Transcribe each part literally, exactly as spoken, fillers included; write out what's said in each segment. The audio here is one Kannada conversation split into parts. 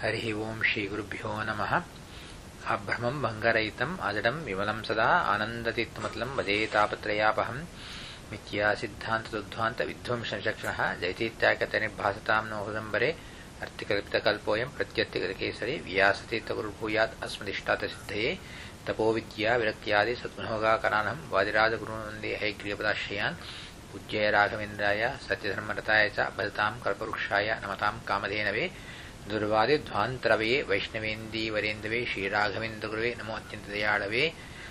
ಹರಿ ಓಂ ಶ್ರೀ ಗುರುಭ್ಯೋ ನಮಃ. ಅಭ್ರಮಂ ಭಂಗರಹಿತಂ ಅಜಡಂ ವಿಮಲಂ ಸದಾ ಆನಂದತೀರ್ಥಮತಲಂ ವದೇ ತಾಪತ್ರಯಾಪಹಂ ಮಿಥ್ಯಾ ಸಿದ್ಧಾಂತದುದ್ಧ್ವಾಂತ ವಿಧ್ವಂಸನಚಕ್ಷಣಃ ಜಯತೀತ್ಯಾಗತನಿರ್ಭಾಸತಾಂ ನೋ ಹೃದಂಬರೆ ಅರ್ಥಿಕಲ್ಪಿತಕಲ್ಪೋಯಂ ಪ್ರತ್ಯರ್ಥಿಗತಕೇಸರಿ ವ್ಯಾಸತೀರ್ಥಗುರುರ್ಭೂಯಾತ್ ಅಸ್ಮದಿಷ್ಟಾರ್ಥಸಿದ್ಧಯೇ ತಪೋವಿದ್ಯಾ ವಿರಕ್ತ್ಯಾದಿ ಸದ್ಗುಣೋಗಾಕರಾನಹಂ ವಾದಿರಾಜಗುರುನಂದೇ ಹೈಗ್ರೀಯಪದಾಶ್ರಯಾನ್ ಪೂಜ್ಯಾಯ ರಾಘವೇಂದ್ರಾಯ ಸತ್ಯಧರ್ಮರತಾಯ ಚ ಭಜತಾಂ ಕಲ್ಪವೃಕ್ಷಾಯ ನಮತಾಂ ಕಾಮಧೇನವೇ ದುರ್ವಾದಿಧ್ವಾಂತರವೇ ವೈಷ್ಣವೇಂದೀವರೇಂದವೇ ಶ್ರೀರಾಘವೇಂದ್ರಗುರುವೇ ನಮೋ ಅತ್ಯಂತದಯಾಳವೇ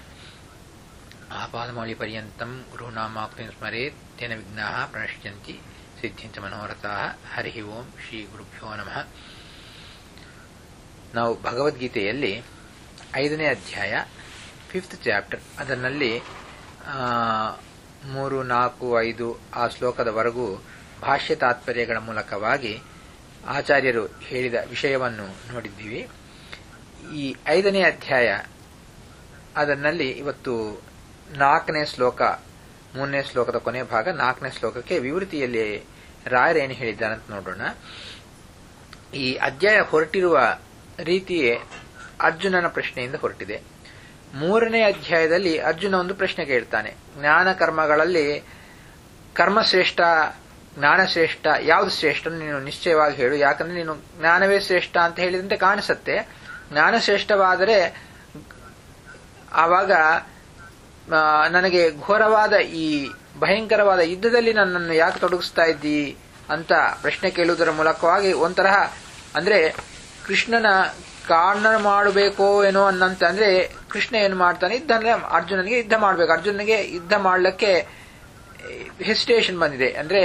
ಆಪಾದಮೌಳಿಪರ್ಯಂತಂ ಗುರುನಾಮಾಕ್ತಿಂ ಸ್ಮರೇತ್ ತೇನ ವಿಘ್ನಾಃ ಪ್ರಣಶ್ಯಂತಿ ಸಿದ್ಧ್ಯಂತ ಮನೋರಥಾಃ. ಹರಿ ಓಂ ಶ್ರೀ ಗುರುಭ್ಯೋ ನಮಃ. ನಾವು ಭಗವದ್ಗೀತೆಯಲ್ಲಿ ಐದನೇ ಅಧ್ಯಾಯ ಫಿಫ್ತ್ ಚಾಪ್ಟರ್ ಅದರಲ್ಲಿ ಮೂರು ನಾಲ್ಕು ಐದು ಆ ಶ್ಲೋಕದವರೆಗೂ ಭಾಷ್ಯ ತಾತ್ಪರ್ಯಗಳ ಮೂಲಕವಾಗಿ ಆಚಾರ್ಯರು ಹೇಳಿದ ವಿಷಯವನ್ನು ನೋಡಿದ್ದೀವಿ. ಈ ಐದನೇ ಅಧ್ಯಾಯ ಅದರಲ್ಲಿ ಇವತ್ತು ನಾಲ್ಕನೇ ಶ್ಲೋಕ, ಮೂರನೇ ಶ್ಲೋಕದ ಕೊನೆ ಭಾಗ, ನಾಲ್ಕನೇ ಶ್ಲೋಕಕ್ಕೆ ವಿವೃತಿಯಲ್ಲಿ ರಾಯರೇನು ಹೇಳಿದ್ದಾರೆ ಅಂತ ನೋಡೋಣ. ಈ ಅಧ್ಯಾಯ ಹೊರಟಿರುವ ರೀತಿಯೇ ಅರ್ಜುನನ ಪ್ರಶ್ನೆಯಿಂದ ಹೊರಟಿದೆ. ಮೂರನೇ ಅಧ್ಯಾಯದಲ್ಲಿ ಅರ್ಜುನ ಒಂದು ಪ್ರಶ್ನೆ ಕೇಳ್ತಾನೆ. ಜ್ಞಾನ ಕರ್ಮಗಳಲ್ಲಿ ಕರ್ಮಶ್ರೇಷ್ಠ, ಜ್ಞಾನ ಶ್ರೇಷ್ಠ, ಯಾವುದು ಶ್ರೇಷ್ಠ ನೀನು ನಿಶ್ಚಯವಾಗಿ ಹೇಳು, ಯಾಕಂದ್ರೆ ನೀನು ಜ್ಞಾನವೇ ಶ್ರೇಷ್ಠ ಅಂತ ಹೇಳಿದಂತೆ ಕಾಣಿಸುತ್ತೆ. ಜ್ಞಾನ ಶ್ರೇಷ್ಠವಾದರೆ ಆವಾಗ ನನಗೆ ಘೋರವಾದ ಈ ಭಯಂಕರವಾದ ಯುದ್ಧದಲ್ಲಿ ನನ್ನನ್ನು ಯಾಕೆ ತೊಡಗಿಸ್ತಾ ಇದ್ದಿ ಅಂತ ಪ್ರಶ್ನೆ ಕೇಳುವುದರ ಮೂಲಕವಾಗಿ ಒಂಥರಹ ಅಂದ್ರೆ ಕೃಷ್ಣನ ಕಾರಣ ಮಾಡಬೇಕೋ ಏನೋ ಅನ್ನಂತ. ಅಂದ್ರೆ ಕೃಷ್ಣ ಏನು ಮಾಡ್ತಾನೆ, ಯುದ್ಧ ಅಂದ್ರೆ ಅರ್ಜುನನಿಗೆ ಯುದ್ಧ ಮಾಡಬೇಕು, ಅರ್ಜುನನಿಗೆ ಯುದ್ಧ ಮಾಡಲಿಕ್ಕೆ ಹೆಸಿಟೇಷನ್ ಬಂದಿದೆ. ಅಂದ್ರೆ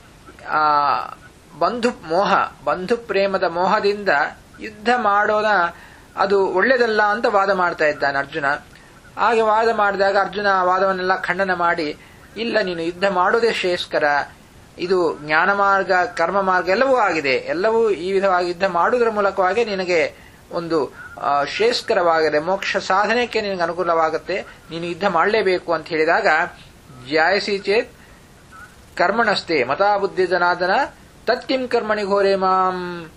ಆ ಬಂಧು ಮೋಹ, ಬಂಧು ಪ್ರೇಮದ ಮೋಹದಿಂದ ಯುದ್ಧ ಮಾಡೋಣ ಅದು ಒಳ್ಳೇದಲ್ಲ ಅಂತ ವಾದ ಮಾಡ್ತಾ ಇದ್ದಾನೆ ಅರ್ಜುನ. ಹಾಗೆ ವಾದ ಮಾಡಿದಾಗ ಅರ್ಜುನ ಆ ವಾದವನ್ನೆಲ್ಲ ಖಂಡನ ಮಾಡಿ, ಇಲ್ಲ ನೀನು ಯುದ್ಧ ಮಾಡೋದೇ ಶ್ರೇಷ್ಠಕರ, ಇದು ಜ್ಞಾನ ಮಾರ್ಗ ಕರ್ಮ ಮಾರ್ಗ ಎಲ್ಲವೂ ಆಗಿದೆ, ಎಲ್ಲವೂ ಈ ವಿಧವಾಗಿ ಯುದ್ಧ ಮಾಡುವುದರ ಮೂಲಕವಾಗಿ ನಿನಗೆ ಒಂದು ಶ್ರೇಷ್ಠಕರವಾಗಿದೆ, ಮೋಕ್ಷ ಸಾಧನೆಗೆ ನಿನಗೆ ಅನುಕೂಲವಾಗುತ್ತೆ, ನೀನು ಯುದ್ಧ ಮಾಡಲೇಬೇಕು ಅಂತ ಹೇಳಿದಾಗ ಜಾಯಸಿ ಚೇತ್ ಕರ್ಮಣಸ್ತೆ ಮತಾ ಬುದ್ಧಿ ಜನಾದನ ತತ್ಕಿಂ ಕರ್ಮಣಿ ಘೋರೆ ಮಾಂ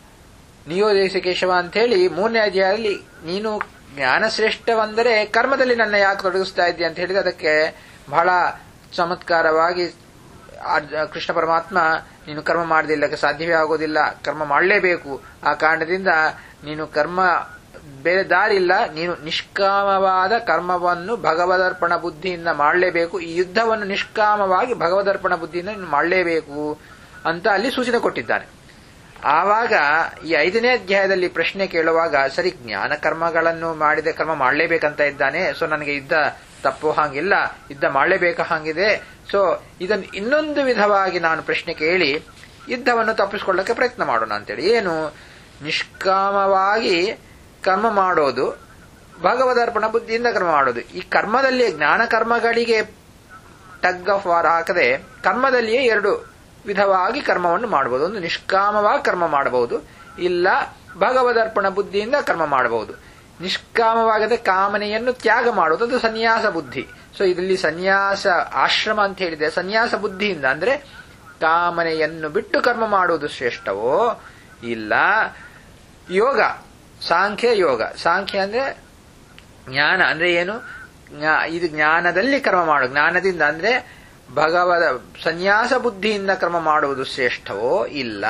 ನಿಯೋದೇಶ ಕೇಶವ ಅಂತ ಹೇಳಿ ಮೂರನೇ ಅಧ್ಯಾಯದಲ್ಲಿ ನೀನು ಜ್ಞಾನ ಶ್ರೇಷ್ಠವಂದರೆ ಕರ್ಮದಲ್ಲಿ ನನ್ನ ಯಾಕೆ ತೊಡಗಿಸ್ತಾ ಇದ್ದೀಯ ಅಂತ ಹೇಳಿದ್ರೆ ಅದಕ್ಕೆ ಬಹಳ ಚಮತ್ಕಾರವಾಗಿ ಕೃಷ್ಣ ಪರಮಾತ್ಮ ನೀನು ಕರ್ಮ ಮಾಡದಿಲ್ಲಕ್ಕೆ ಸಾಧ್ಯವೇ ಆಗೋದಿಲ್ಲ, ಕರ್ಮ ಮಾಡಲೇಬೇಕು, ಆ ಕಾರಣದಿಂದ ನೀನು ಕರ್ಮ ಬೇರೆ ದಾರಿ ಇಲ್ಲ, ನೀನು ನಿಷ್ಕಾಮವಾದ ಕರ್ಮವನ್ನು ಭಗವದರ್ಪಣ ಬುದ್ಧಿಯಿಂದ ಮಾಡಲೇಬೇಕು, ಈ ಯುದ್ಧವನ್ನು ನಿಷ್ಕಾಮವಾಗಿ ಭಗವದರ್ಪಣ ಬುದ್ಧಿಯಿಂದ ನೀನು ಮಾಡಲೇಬೇಕು ಅಂತ ಅಲ್ಲಿ ಸೂಚನೆ ಕೊಟ್ಟಿದ್ದಾನೆ. ಆವಾಗ ಈ ಐದನೇ ಅಧ್ಯಾಯದಲ್ಲಿ ಪ್ರಶ್ನೆ ಕೇಳುವಾಗ, ಸರಿ ಜ್ಞಾನ ಕರ್ಮಗಳನ್ನು ಮಾಡಿದ ಕರ್ಮ ಮಾಡಲೇಬೇಕಂತ ಇದ್ದಾನೆ, ಸೊ ನನಗೆ ಯುದ್ಧ ತಪ್ಪು ಹಾಗಿಲ್ಲ, ಯುದ್ಧ ಮಾಡಲೇಬೇಕ ಹಾಗಿದೆ, ಸೊ ಇದನ್ನು ಇನ್ನೊಂದು ವಿಧವಾಗಿ ನಾನು ಪ್ರಶ್ನೆ ಕೇಳಿ ಯುದ್ಧವನ್ನು ತಪ್ಪಿಸಿಕೊಳ್ಳಕ್ಕೆ ಪ್ರಯತ್ನ ಮಾಡೋಣ ಅಂತೇಳಿ. ಏನು? ನಿಷ್ಕಾಮವಾಗಿ ಕರ್ಮ ಮಾಡೋದು, ಭಗವದರ್ಪಣ ಬುದ್ಧಿಯಿಂದ ಕರ್ಮ ಮಾಡೋದು. ಈ ಕರ್ಮದಲ್ಲಿ ಜ್ಞಾನ ಕರ್ಮಗಳಿಗೆ ಟಗ್ ಆಫ್ ವಾರ್ ಹಾಕದೆ ಕರ್ಮದಲ್ಲಿಯೇ ಎರಡು ವಿಧವಾಗಿ ಕರ್ಮವನ್ನು ಮಾಡಬಹುದು. ಒಂದು ನಿಷ್ಕಾಮವಾಗಿ ಕರ್ಮ ಮಾಡಬಹುದು, ಇಲ್ಲ ಭಗವದರ್ಪಣ ಬುದ್ಧಿಯಿಂದ ಕರ್ಮ ಮಾಡಬಹುದು. ನಿಷ್ಕಾಮವಾಗದೆ ಕಾಮನೆಯನ್ನು ತ್ಯಾಗ ಮಾಡುವುದು ಅದು ಸನ್ಯಾಸ ಬುದ್ಧಿ. ಸೊ ಇದರಲ್ಲಿ ಸನ್ಯಾಸ ಆಶ್ರಮ ಅಂತ ಹೇಳಿದೆ, ಸನ್ಯಾಸ ಬುದ್ಧಿಯಿಂದ ಅಂದ್ರೆ ಕಾಮನೆಯನ್ನು ಬಿಟ್ಟು ಕರ್ಮ ಮಾಡುವುದು ಶ್ರೇಷ್ಠವೋ, ಇಲ್ಲ ಯೋಗ ಸಾಂಖ್ಯ ಯೋಗ. ಸಾಂಖ್ಯ ಅಂದ್ರೆ ಜ್ಞಾನ ಅಂದ್ರೆ ಏನು, ಇದು ಜ್ಞಾನದಲ್ಲಿ ಕರ್ಮ ಮಾಡು, ಜ್ಞಾನದಿಂದ ಅಂದ್ರೆ ಭಗವದ ಸನ್ಯಾಸ ಬುದ್ಧಿಯಿಂದ ಕರ್ಮ ಮಾಡುವುದು ಶ್ರೇಷ್ಠವೋ, ಇಲ್ಲ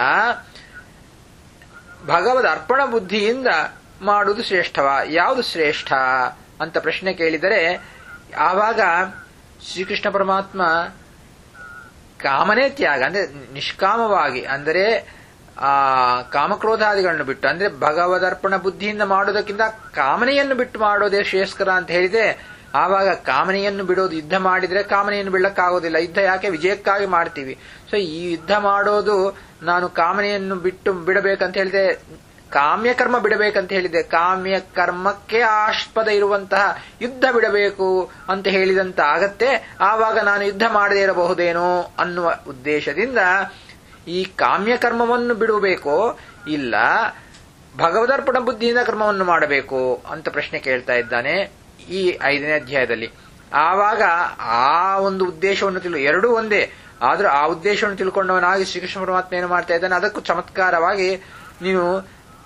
ಭಗವದ ಅರ್ಪಣ ಬುದ್ಧಿಯಿಂದ ಮಾಡುವುದು ಶ್ರೇಷ್ಠವ, ಯಾವುದು ಶ್ರೇಷ್ಠ ಅಂತ ಪ್ರಶ್ನೆ ಕೇಳಿದರೆ ಆವಾಗ ಶ್ರೀಕೃಷ್ಣ ಪರಮಾತ್ಮ ಕಾಮನೆ ತ್ಯಾಗ ಅಂದ್ರೆ ನಿಷ್ಕಾಮವಾಗಿ, ಅಂದರೆ ಆ ಕಾಮಕ್ರೋಧಾದಿಗಳನ್ನು ಬಿಟ್ಟು, ಅಂದ್ರೆ ಭಗವದರ್ಪಣ ಬುದ್ಧಿಯಿಂದ ಮಾಡೋದಕ್ಕಿಂತ ಕಾಮನೆಯನ್ನು ಬಿಟ್ಟು ಮಾಡೋದೇ ಶ್ರೇಷ್ಠಕರ ಅಂತ ಹೇಳಿದೆ. ಆವಾಗ ಕಾಮನೆಯನ್ನು ಬಿಡೋದು, ಯುದ್ಧ ಮಾಡಿದ್ರೆ ಕಾಮನೆಯನ್ನು ಬಿಡಕ್ಕಾಗೋದಿಲ್ಲ, ಯುದ್ಧ ಯಾಕೆ ವಿಜಯಕ್ಕಾಗಿ ಮಾಡ್ತೀವಿ. ಸೊ ಈ ಯುದ್ಧ ಮಾಡೋದು ನಾನು ಕಾಮನೆಯನ್ನು ಬಿಟ್ಟು ಬಿಡಬೇಕಂತ ಹೇಳಿದೆ, ಕಾಮ್ಯ ಕರ್ಮ ಬಿಡಬೇಕಂತ ಹೇಳಿದೆ, ಕಾಮ್ಯ ಕರ್ಮಕ್ಕೆ ಆಸ್ಪದ ಇರುವಂತಹ ಯುದ್ಧ ಬಿಡಬೇಕು ಅಂತ ಹೇಳಿದಂತ ಆಗತ್ತೆ. ಆವಾಗ ನಾನು ಯುದ್ಧ ಮಾಡದೇ ಇರಬಹುದೇನೋ ಅನ್ನುವ ಉದ್ದೇಶದಿಂದ ಈ ಕಾಮ್ಯ ಕರ್ಮವನ್ನು ಬಿಡಬೇಕೋ, ಇಲ್ಲ ಭಗವದರ್ಪಣ ಬುದ್ಧಿಯಿಂದ ಕರ್ಮವನ್ನು ಮಾಡಬೇಕು ಅಂತ ಪ್ರಶ್ನೆ ಕೇಳ್ತಾ ಇದ್ದಾನೆ ಈ ಐದನೇ ಅಧ್ಯಾಯದಲ್ಲಿ. ಆವಾಗ ಆ ಒಂದು ಉದ್ದೇಶವನ್ನು ತಿಳು ಎರಡೂ ಒಂದೇ, ಆದ್ರೂ ಆ ಉದ್ದೇಶವನ್ನು ತಿಳ್ಕೊಂಡವನಾಗಿ ಶ್ರೀಕೃಷ್ಣ ಪರಮಾತ್ಮ ಏನು ಮಾಡ್ತಾ ಇದ್ದಾನೆ, ಅದಕ್ಕೂ ಚಮತ್ಕಾರವಾಗಿ ನೀನು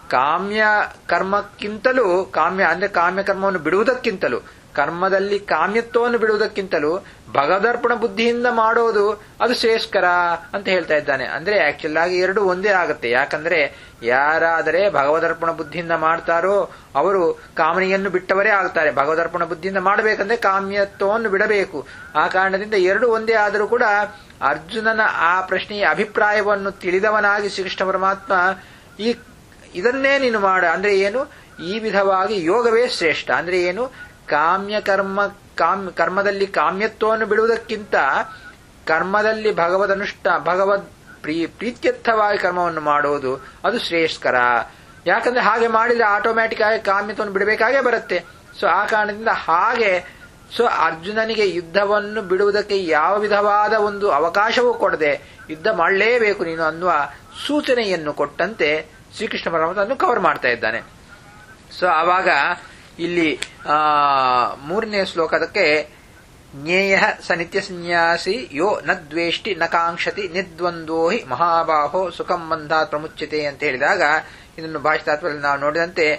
ಕಾಮ್ಯ ಕರ್ಮಕ್ಕಿಂತಲೂ ಕಾಮ್ಯ ಅಂದ್ರೆ ಕಾಮ್ಯ ಕರ್ಮವನ್ನು ಬಿಡುವುದಕ್ಕಿಂತಲೂ ಕರ್ಮದಲ್ಲಿ ಕಾಮ್ಯತ್ವವನ್ನು ಬಿಡುವುದಕ್ಕಿಂತಲೂ ಭಗವದರ್ಪಣ ಬುದ್ಧಿಯಿಂದ ಮಾಡೋದು ಅದು ಶ್ರೇಷ್ಠಕರ ಅಂತ ಹೇಳ್ತಾ ಇದ್ದಾನೆ. ಅಂದ್ರೆ ಆಕ್ಚುಲ್ ಆಗಿ ಎರಡು ಒಂದೇ ಆಗುತ್ತೆ. ಯಾಕಂದ್ರೆ ಯಾರಾದರೆ ಭಗವದರ್ಪಣ ಬುದ್ಧಿಯಿಂದ ಮಾಡ್ತಾರೋ ಅವರು ಕಾಮನೆಯನ್ನು ಬಿಟ್ಟವರೇ ಆಗ್ತಾರೆ. ಭಗವದರ್ಪಣ ಬುದ್ಧಿಯಿಂದ ಮಾಡಬೇಕಂದ್ರೆ ಕಾಮ್ಯತ್ವವನ್ನು ಬಿಡಬೇಕು. ಆ ಕಾರಣದಿಂದ ಎರಡು ಒಂದೇ ಆದರೂ ಕೂಡ ಅರ್ಜುನನ ಆ ಪ್ರಶ್ನೆಯ ಅಭಿಪ್ರಾಯವನ್ನು ತಿಳಿದವನಾಗಿ ಶ್ರೀಕೃಷ್ಣ ಪರಮಾತ್ಮ ಈ ಇದನ್ನೇ ನೀನು ಮಾಡ ಅಂದ್ರೆ ಏನು, ಈ ವಿಧವಾಗಿ ಯೋಗವೇ ಶ್ರೇಷ್ಠ. ಅಂದ್ರೆ ಏನು, ಕಾಮ್ಯ ಕರ್ಮ ಕಾಮ್ ಕರ್ಮದಲ್ಲಿ ಕಾಮ್ಯತ್ವವನ್ನು ಬಿಡುವುದಕ್ಕಿಂತ ಕರ್ಮದಲ್ಲಿ ಭಗವದ್ ಅನುಷ್ಠ ಭಗವದ್ ಪ್ರೀ ಪ್ರೀತ್ಯರ್ಥವಾಗಿ ಕರ್ಮವನ್ನು ಮಾಡುವುದು ಅದು ಶ್ರೇಷ್ಠಕರ. ಯಾಕಂದ್ರೆ ಹಾಗೆ ಮಾಡಿದ್ರೆ ಆಟೋಮ್ಯಾಟಿಕ್ ಆಗಿ ಕಾಮ್ಯತ್ವವನ್ನು ಬಿಡಬೇಕಾಗೇ ಬರುತ್ತೆ. ಸೊ ಆ ಕಾರಣದಿಂದ ಹಾಗೆ ಸೊ ಅರ್ಜುನನಿಗೆ ಯುದ್ಧವನ್ನು ಬಿಡುವುದಕ್ಕೆ ಯಾವ ವಿಧವಾದ ಒಂದು ಅವಕಾಶವೂ ಕೊಡದೆ ಯುದ್ಧ ಮಾಡಲೇಬೇಕು ನೀನು ಅನ್ನುವ ಸೂಚನೆಯನ್ನು ಕೊಟ್ಟಂತೆ ಶ್ರೀಕೃಷ್ಣ ಪರಮಾತ್ಮ ಅದನ್ನು ಕವರ್ ಮಾಡ್ತಾ ಇದ್ದಾನೆ. ಸೊ ಆವಾಗ ಇಲ್ಲಿ ಆ ಮೂರನೇ ಶ್ಲೋಕದಕ್ಕೆ ಜ್ಞೇಯ ಸ ನಿತ್ಯ ಸನ್ಯಾಸಿ ಯೋ ನ ದ್ವೇಷ್ಟಿ ನ ಕಾಂಕ್ಷತಿ ನಿದ್ವಂದ್ವೋ ಹಿ ಮಹಾಬಾಹೋ ಸುಖಂ ಬಂಧಾತ್ ಪ್ರಮುಚ್ಯತೆ ಅಂತ ಹೇಳಿದಾಗ ಇದನ್ನು ಭಾಷಾತ್ವದಲ್ಲಿ ನಾವು ನೋಡಿದಂತೆ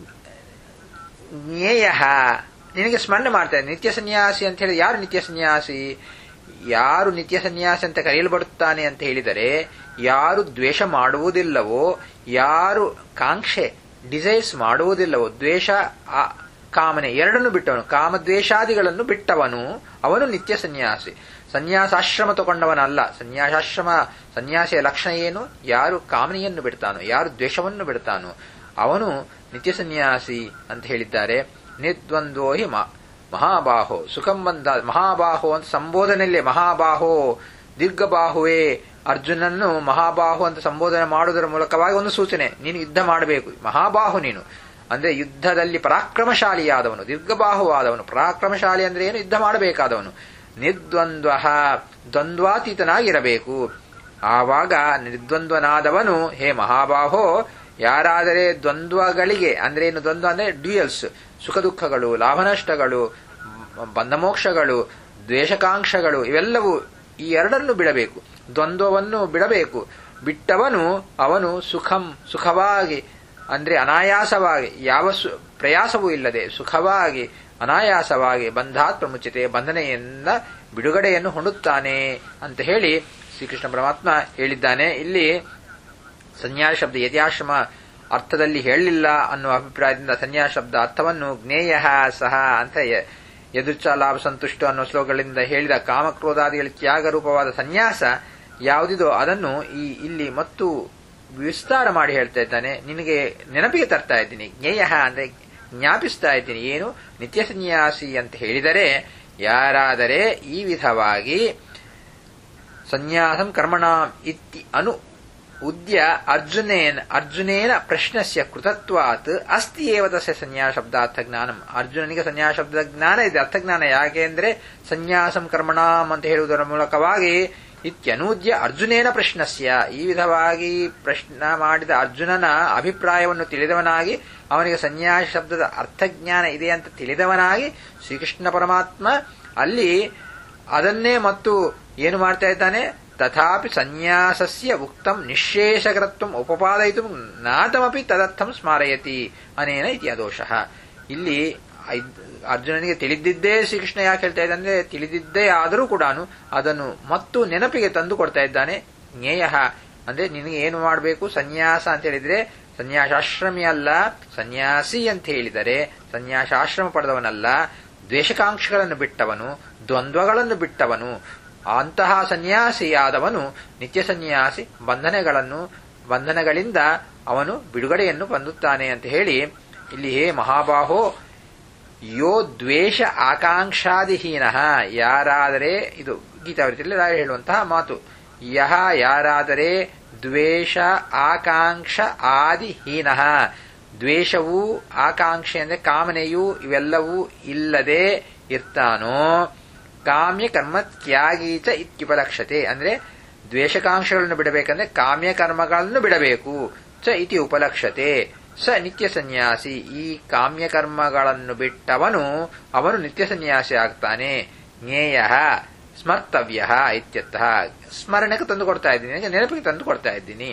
ಜ್ಞೇಯ ನಿನಗೆ ಸ್ಮರಣೆ ಮಾಡ್ತಾರೆ. ನಿತ್ಯ ಸನ್ಯಾಸಿ ಅಂತ ಹೇಳಿ ಯಾರು ನಿತ್ಯ ಸನ್ಯಾಸಿ, ಯಾರು ನಿತ್ಯ ಸನ್ಯಾಸಿ ಅಂತ ಕರೆಯಲ್ಪಡುತ್ತಾನೆ ಅಂತ ಹೇಳಿದರೆ ಯಾರು ದ್ವೇಷ ಮಾಡುವುದಿಲ್ಲವೋ, ಯಾರು ಕಾಂಕ್ಷೆ ಡಿಸೈರ್ಸ್ ಮಾಡುವುದಿಲ್ಲವೋ, ದ್ವೇಷ ಕಾಮನೆ ಎರಡನ್ನು ಬಿಟ್ಟವನು, ಕಾಮದ್ವೇಷಾದಿಗಳನ್ನು ಬಿಟ್ಟವನು ಅವನು ನಿತ್ಯ ಸನ್ಯಾಸಿ. ಸನ್ಯಾಸಾಶ್ರಮ ತಗೊಂಡವನಲ್ಲ. ಸನ್ಯಾಸಾಶ್ರಮ ಸನ್ಯಾಸಿಯ ಲಕ್ಷಣ ಏನು, ಯಾರು ಕಾಮನೆಯನ್ನು ಬಿಡ್ತಾನೋ, ಯಾರು ದ್ವೇಷವನ್ನು ಬಿಡ್ತಾನೋ ಅವನು ನಿತ್ಯ ಸನ್ಯಾಸಿ ಅಂತ ಹೇಳಿದ್ದಾರೆ. ನಿದ್ವಂದ್ವೋ ಹಿ ಮಹಾಬಾಹೋ ಸುಖಂ ಬಂಧ. ಮಹಾಬಾಹೋ ಅಂತ ಸಂಬೋಧನೆಯಲ್ಲೇ ಮಹಾಬಾಹೋ ದೀರ್ಘಬಾಹುವೇ ಅರ್ಜುನನ್ನು ಮಹಾಬಾಹು ಅಂತ ಸಂಬೋಧನೆ ಮಾಡುವುದರ ಮೂಲಕವಾಗಿ ಒಂದು ಸೂಚನೆ, ನೀನು ಯುದ್ಧ ಮಾಡಬೇಕು. ಮಹಾಬಾಹು ನೀನು ಅಂದ್ರೆ ಯುದ್ಧದಲ್ಲಿ ಪರಾಕ್ರಮಶಾಲಿಯಾದವನು, ದೀರ್ಘಬಾಹುವಾದವನು. ಪರಾಕ್ರಮಶಾಲಿ ಅಂದ್ರೆ ಏನು, ಯುದ್ಧ ಮಾಡಬೇಕಾದವನು. ನಿರ್ದ್ವಂದ್ವ ದ್ವಂದ್ವಾತೀತನಾಗಿರಬೇಕು. ಆವಾಗ ನಿರ್ದ್ವಂದ್ವನಾದವನು ಹೇ ಮಹಾಬಾಹೋ, ಯಾರಾದರೆ ದ್ವಂದ್ವಗಳಿಗೆ ಅಂದ್ರೆ ಏನು, ದ್ವಂದ್ವ ಅಂದ್ರೆ ಡ್ಯೂಯಲ್ಸ್, ಸುಖ ದುಃಖಗಳು, ಲಾಭನಷ್ಟಗಳು, ಬಂಧಮೋಕ್ಷಗಳು, ದ್ವೇಷಕಾಂಕ್ಷಗಳು ಇವೆಲ್ಲವೂ ಈ ಎರಡನ್ನು ಬಿಡಬೇಕು. ದ್ವಂದ್ವವನ್ನು ಬಿಡಬೇಕು. ಬಿಟ್ಟವನು ಅವನು ಸುಖಂ ಸುಖವಾಗಿ ಅಂದ್ರೆ ಅನಾಯಾಸವಾಗಿ ಯಾವ ಪ್ರಯಾಸವೂ ಇಲ್ಲದೆ ಸುಖವಾಗಿ ಅನಾಯಾಸವಾಗಿ ಬಂಧಾತ್ ಪ್ರಮುಚ್ಯತೆ ಬಂಧನೆಯಿಂದ ಬಿಡುಗಡೆಯನ್ನು ಹೊಂದುತ್ತಾನೆ ಅಂತ ಹೇಳಿ ಶ್ರೀಕೃಷ್ಣ ಪರಮಾತ್ಮ ಹೇಳಿದ್ದಾನೆ. ಇಲ್ಲಿ ಸನ್ಯಾಸ ಶಬ್ದ ಯತ್ಯಾಶ್ರಮ ಅರ್ಥದಲ್ಲಿ ಹೇಳಲಿಲ್ಲ ಅನ್ನುವ ಅಭಿಪ್ರಾಯದಿಂದ ಸನ್ಯಾಸ ಶಬ್ದ ಅರ್ಥವನ್ನು ಜ್ಞೇಯ ಸಹ ಅಂತ ಯದೃಚ್ಛ ಲಾಭ ಸಂತುಷ್ಟ ಅನ್ನೋ ಶ್ಲೋಕಗಳಿಂದ ಹೇಳಿದ ಕಾಮಕ್ರೋಧಾದಿಗಳ ತ್ಯಾಗ ರೂಪವಾದ ಸನ್ಯಾಸ ಯಾವುದಿದೋ ಅದನ್ನು ಈ ಇಲ್ಲಿ ಮತ್ತು ವಿಸ್ತಾರ ಮಾಡಿ ಹೇಳ್ತಾ ಇದ್ದಾನೆ. ನಿನಗೆ ನೆನಪಿಗೆ ತರ್ತಾ ಇದ್ದೀನಿ. ಜ್ಞೇಯ ಅಂದ್ರೆ ಜ್ಞಾಪಿಸ್ತಾ ಇದ್ದೀನಿ. ಏನು, ನಿತ್ಯ ಸನ್ಯಾಸಿ ಅಂತ ಹೇಳಿದರೆ ಯಾರಾದರೆ ಈ ವಿಧವಾಗಿ ಸನ್ಯಾಸಂ ಕರ್ಮಣಾಂ ಇತ್ತಿ ಅನು ಉದ್ಯ ಅರ್ಜುನೇನ ಅರ್ಜುನೇನ ಪ್ರಶ್ನಸ್ಯ ಕೃತತ್ವಾತ್ ಅಸ್ತಿ ಏವ ತಸ್ಯ ಸನ್ಯಾಸ ಶಬ್ದಾರ್ಥ ಜ್ಞಾನಂ. ಅರ್ಜುನನಿಗೆ ಸನ್ಯಾಸ ಶಬ್ದದ ಜ್ಞಾನ ಇದೆ, ಅರ್ಥಜ್ಞಾನ. ಯಾಕೆ ಅಂದ್ರೆ ಸನ್ಯಾಸಂ ಕರ್ಮಣಾಂ ಅಂತ ಹೇಳುವುದರ ಮೂಲಕವಾಗಿ ಇತ್ಯನೂದ್ಯ ಅರ್ಜುನೇನ ಪ್ರಶ್ನಸ್ಯ, ಈ ವಿಧವಾಗಿ ಪ್ರಶ್ನ ಮಾಡಿದ ಅರ್ಜುನನ ಅಭಿಪ್ರಾಯವನ್ನು ತಿಳಿದವನಾಗಿ ಅವನಿಗೆ ಸನ್ಯಾಸ ಶಬ್ದದ ಅರ್ಥಜ್ಞಾನ ಇದೆ ಅಂತ ತಿಳಿದವನಾಗಿ ಶ್ರೀಕೃಷ್ಣ ಪರಮಾತ್ಮ ಅಲ್ಲಿ ಅದನ್ನೇ ಮತ್ತು ಏನು ಮಾಡ್ತಾ ಇದ್ದಾನೆ, ತಥಾಪಿ ಸನ್ಯಾಸಸ್ಯ ಉಕ್ತಂ ನಿಶ್ಶೇಷಕರತ್ವಂ ಉಪಪಾದಯಿತು ನಾತಮಪಿ ತದರ್ಥಂ ಸ್ಮಾರಯತಿ ಅನೇನ ಇತ್ಯದೋಷಃ. ಇಲ್ಲಿ ಅರ್ಜುನನಿಗೆ ತಿಳಿದಿದ್ದೇ ಶ್ರೀಕೃಷ್ಣ ಯಾಕೆ ಹೇಳ್ತಾ ಇದ್ದಾನೆ ಅಂದ್ರೆ ತಿಳಿದಿದ್ದೇ ಆದರೂ ಕೂಡ ಅದನ್ನು ಮತ್ತು ನೆನಪಿಗೆ ತಂದು ಕೊಡ್ತಾ ಇದ್ದಾನೆ. ಜ್ಞೇಯ ಅಂದ್ರೆ ನಿನಗೆ ಏನು ಮಾಡಬೇಕು, ಸನ್ಯಾಸ ಅಂತ ಹೇಳಿದ್ರೆ ಸನ್ಯಾಸಾಶ್ರಮಿ ಅಲ್ಲ, ಸನ್ಯಾಸಿ ಅಂತ ಹೇಳಿದರೆ ಸನ್ಯಾಸಾಶ್ರಮ ಪಡೆದವನಲ್ಲ, ದ್ವೇಷಕಾಂಕ್ಷಗಳನ್ನು ಬಿಟ್ಟವನು, ದ್ವಂದ್ವಗಳನ್ನು ಬಿಟ್ಟವನು. ಅಂತಹ ಸನ್ಯಾಸಿಯಾದವನು ನಿತ್ಯ ಸನ್ಯಾಸಿ. ಬಂಧನಗಳನ್ನು ಬಂಧನಗಳಿಂದ ಅವನು ಬಿಡುಗಡೆಯನ್ನು ಹೊಂದುತ್ತಾನೆ ಅಂತ ಹೇಳಿ ಇಲ್ಲಿ ಹೇ ಮಹಾಬಾಹೋ ಯೋ ದ್ವೇಷ ಆಕಾಂಕ್ಷಾದಿಹೀನ, ಯಾರಾದರೆ ಇದು ಗೀತಾವೃತ್ತಿಯಲ್ಲಿ ರಾಯ ಹೇಳುವಂತಹ ಮಾತು, ಯಹ ಯಾರಾದರೆ ದ್ವೇಷ ಆಕಾಂಕ್ಷ ಆದಿಹೀನ, ದ್ವೇಷವೂ ಆಕಾಂಕ್ಷೆ ಅಂದ್ರೆ ಕಾಮನೆಯೂ ಇವೆಲ್ಲವೂ ಇಲ್ಲದೆ ಇರ್ತಾನೋ, ಕಾಮ್ಯ ಕರ್ಮ ತ್ಯಾಗೀಚ ಇತ್ಯುಪಲಕ್ಷತೆ ಅಂದ್ರೆ ದ್ವೇಷಕಾಂಕ್ಷಗಳನ್ನು ಬಿಡಬೇಕಂದ್ರೆ ಕಾಮ್ಯ ಕರ್ಮಗಳನ್ನು ಬಿಡಬೇಕು. ಚ ಇತಿ ಉಪಲಕ್ಷತೆ ಸ ನಿತ್ಯ ಸನ್ಯಾಸಿ, ಈ ಕಾಮ್ಯ ಕರ್ಮಗಳನ್ನು ಬಿಟ್ಟವನು ಅವನು ನಿತ್ಯ ಸನ್ಯಾಸಿ ಆಗ್ತಾನೆ. ಜ್ಞೇಯ ಸ್ಮರ್ತವ್ಯ ಇತ್ಯರ್ಥಃ, ಸ್ಮರಣೆಗೆ ತಂದು ಕೊಡ್ತಾ ಇದ್ದೀನಿ, ನೆನಪಿಗೆ ತಂದು ಕೊಡ್ತಾ ಇದ್ದೀನಿ.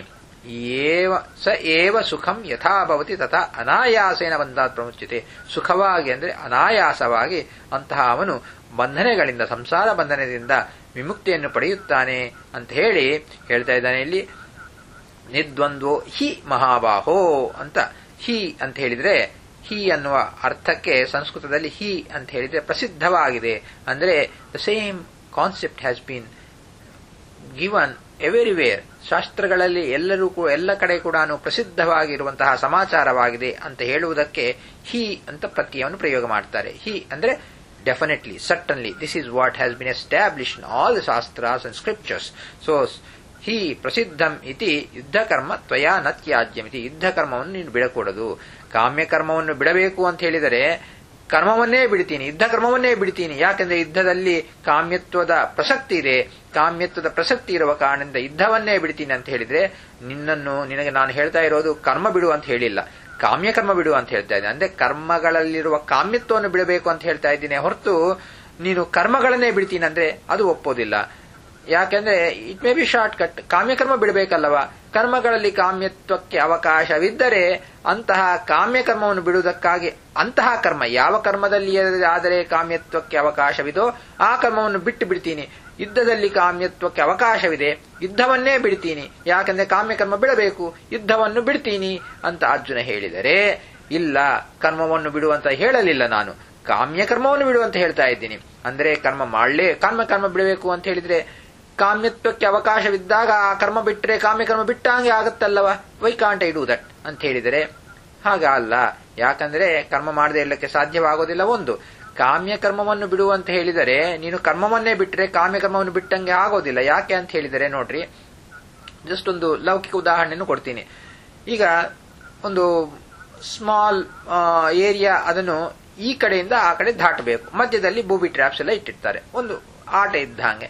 ಏವ ಸ ಏವ ಸುಖಂ ಯಥಾ ಭವತಿ ತಥಾ ಅನಾಯಾಸೇನ ಬಂಧಾತ್ ಪ್ರಮುಚ್ಯತೆ. ಸುಖವಾಗಿ ಅಂದ್ರೆ ಅನಾಯಾಸವಾಗಿ ಅಂತಹ ಅವನು ಬಂಧನಗಳಿಂದ, ಸಂಸಾರ ಬಂಧನದಿಂದ ವಿಮುಕ್ತಿಯನ್ನು ಪಡೆಯುತ್ತಾನೆ ಅಂತ ಹೇಳಿ ಹೇಳ್ತಾ ಇದ್ದಾನೆ. ಇಲ್ಲಿ ನಿದ್ವಂದ್ವೋ ಹಿ ಮಹಾಬಾಹೋ ಅಂತ, ಹಿ ಅಂತ ಹೇಳಿದ್ರೆ, ಹಿ ಅನ್ನುವ ಅರ್ಥಕ್ಕೆ ಸಂಸ್ಕೃತದಲ್ಲಿ ಹಿ ಅಂತ ಹೇಳಿದ್ರೆ ಪ್ರಸಿದ್ಧವಾಗಿದೆ. ಅಂದ್ರೆ the same concept has been given everywhere. ಶಾಸ್ತ್ರಗಳಲ್ಲಿ ಎಲ್ಲರೂ ಎಲ್ಲ ಕಡೆ ಕೂಡ ಪ್ರಸಿದ್ಧವಾಗಿರುವಂತಹ ಸಮಾಚಾರವಾಗಿದೆ ಅಂತ ಹೇಳುವುದಕ್ಕೆ ಹಿ ಅಂತ ಪ್ರತ್ಯಯವನ್ನು ಪ್ರಯೋಗ ಮಾಡ್ತಾರೆ. ಹಿ ಅಂದ್ರೆ definitely, certainly, this is what has been establish in all the ಶಾಸ್ತ್ರಾಸ್ ಅಂಡ್ ಸ್ಕ್ರಿಪ್ಚರ್ಸ್. ಸೊ ಹಿ ಪ್ರಸಿದ್ಧಂ ಇತಿ ಯುದ್ಧ ಕರ್ಮ ತ್ವಯಾ ನ ತ್ಯಾಜ್ಯಮಿತಿ. ಯುದ್ಧ ಕರ್ಮವನ್ನು ನೀನು ಬಿಡಕೂಡದು. ಕಾಮ್ಯ ಕರ್ಮವನ್ನು ಬಿಡಬೇಕು ಅಂತ ಹೇಳಿದರೆ ಕರ್ಮವನ್ನೇ ಬಿಡ್ತೀನಿ, ಯುದ್ಧ ಕರ್ಮವನ್ನೇ ಬಿಡ್ತೀನಿ. ಯಾಕೆಂದ್ರೆ ಯುದ್ಧದಲ್ಲಿ ಕಾಮ್ಯತ್ವದ ಪ್ರಸಕ್ತಿ ಇದೆ. ಕಾಮ್ಯತ್ವದ ಪ್ರಸಕ್ತಿ ಇರುವ ಕಾರಣದಿಂದ ಯುದ್ಧವನ್ನೇ ಬಿಡ್ತೀನಿ ಅಂತ ಹೇಳಿದ್ರೆ, ನಿನ್ನನ್ನು ನಿನಗೆ ನಾನು ಹೇಳ್ತಾ ಇರೋದು ಕರ್ಮ ಬಿಡು ಅಂತ ಹೇಳಿಲ್ಲ, ಕಾಮ್ಯ ಕರ್ಮ ಬಿಡು ಅಂತ ಹೇಳ್ತಾ ಇದ್ದೀನಿ. ಅಂದ್ರೆ ಕರ್ಮಗಳಲ್ಲಿರುವ ಕಾಮ್ಯತ್ವವನ್ನು ಬಿಡಬೇಕು ಅಂತ ಹೇಳ್ತಾ ಇದ್ದೀನಿ ಹೊರತು ನೀನು ಕರ್ಮಗಳನ್ನೇ ಬಿಡ್ತೀನಿ ಅಂದ್ರೆ ಅದು ಒಪ್ಪೋದಿಲ್ಲ. ಯಾಕೆಂದ್ರೆ it may be shortcut. ಕಾಮ್ಯಕರ್ಮ ಬಿಡಬೇಕಲ್ಲವ. ಕರ್ಮಗಳಲ್ಲಿ ಕಾಮ್ಯತ್ವಕ್ಕೆ ಅವಕಾಶವಿದ್ದರೆ ಅಂತಹ ಕಾಮ್ಯಕರ್ಮವನ್ನು ಬಿಡುವುದಕ್ಕಾಗಿ ಅಂತಹ ಕರ್ಮ ಯಾವ ಕರ್ಮದಲ್ಲಿ ಆದರೆ ಕಾಮ್ಯತ್ವಕ್ಕೆ ಅವಕಾಶವಿದೋ ಆ ಕರ್ಮವನ್ನು ಬಿಟ್ಟು ಬಿಡ್ತೀನಿ. ಯುದ್ಧದಲ್ಲಿ ಕಾಮ್ಯತ್ವಕ್ಕೆ ಅವಕಾಶವಿದೆ, ಯುದ್ಧವನ್ನೇ ಬಿಡ್ತೀನಿ. ಯಾಕೆಂದ್ರೆ ಕಾಮ್ಯಕರ್ಮ ಬಿಡಬೇಕು, ಯುದ್ಧವನ್ನು ಬಿಡ್ತೀನಿ ಅಂತ ಅರ್ಜುನ ಹೇಳಿದರೆ, ಇಲ್ಲ ಕರ್ಮವನ್ನು ಬಿಡುವಂತ ಹೇಳಲಿಲ್ಲ ನಾನು, ಕಾಮ್ಯಕರ್ಮವನ್ನು ಬಿಡುವಂತ ಹೇಳ್ತಾ ಇದ್ದೀನಿ. ಅಂದ್ರೆ ಕರ್ಮ ಮಾಡಲೇ ಕರ್ಮ ಕರ್ಮ ಬಿಡಬೇಕು ಅಂತ ಹೇಳಿದ್ರೆ ಕಾಮ್ಯತ್ವಕ್ಕೆ ಅವಕಾಶವಿದ್ದಾಗ ಆ ಕರ್ಮ ಬಿಟ್ಟರೆ ಕಾಮ್ಯಕರ್ಮ ಬಿಟ್ಟಂಗೆ ಆಗುತ್ತಲ್ಲವ. Why can't I do that ಅಂತ ಹೇಳಿದರೆ ಹಾಗ ಅಲ್ಲ. ಯಾಕಂದ್ರೆ ಕರ್ಮ ಮಾಡದೆ ಇರಲಿಕ್ಕೆ ಸಾಧ್ಯವಾಗೋದಿಲ್ಲ. ಒಂದು, ಕಾಮ್ಯಕರ್ಮವನ್ನು ಬಿಡು ಅಂತ ಹೇಳಿದರೆ ನೀನು ಕರ್ಮವನ್ನೇ ಬಿಟ್ಟರೆ ಕಾಮ್ಯಕರ್ಮವನ್ನು ಬಿಟ್ಟಂಗೆ ಆಗೋದಿಲ್ಲ. ಯಾಕೆ ಅಂತ ಹೇಳಿದರೆ ನೋಡ್ರಿ, ಜಸ್ಟ್ ಒಂದು ಲೌಕಿಕ ಉದಾಹರಣೆಯನ್ನು ಕೊಡ್ತೀನಿ. ಈಗ ಒಂದು ಸ್ಮಾಲ್ ಏರಿಯಾ, ಅದನ್ನು ಈ ಕಡೆಯಿಂದ ಆ ಕಡೆ ದಾಟಬೇಕು. ಮಧ್ಯದಲ್ಲಿ ಬೂಬಿ ಟ್ರ್ಯಾಪ್ಸ್ ಎಲ್ಲ ಇಟ್ಟಿರ್ತಾರೆ, ಒಂದು ಆಟ ಇದ್ದ ಹಾಗೆ.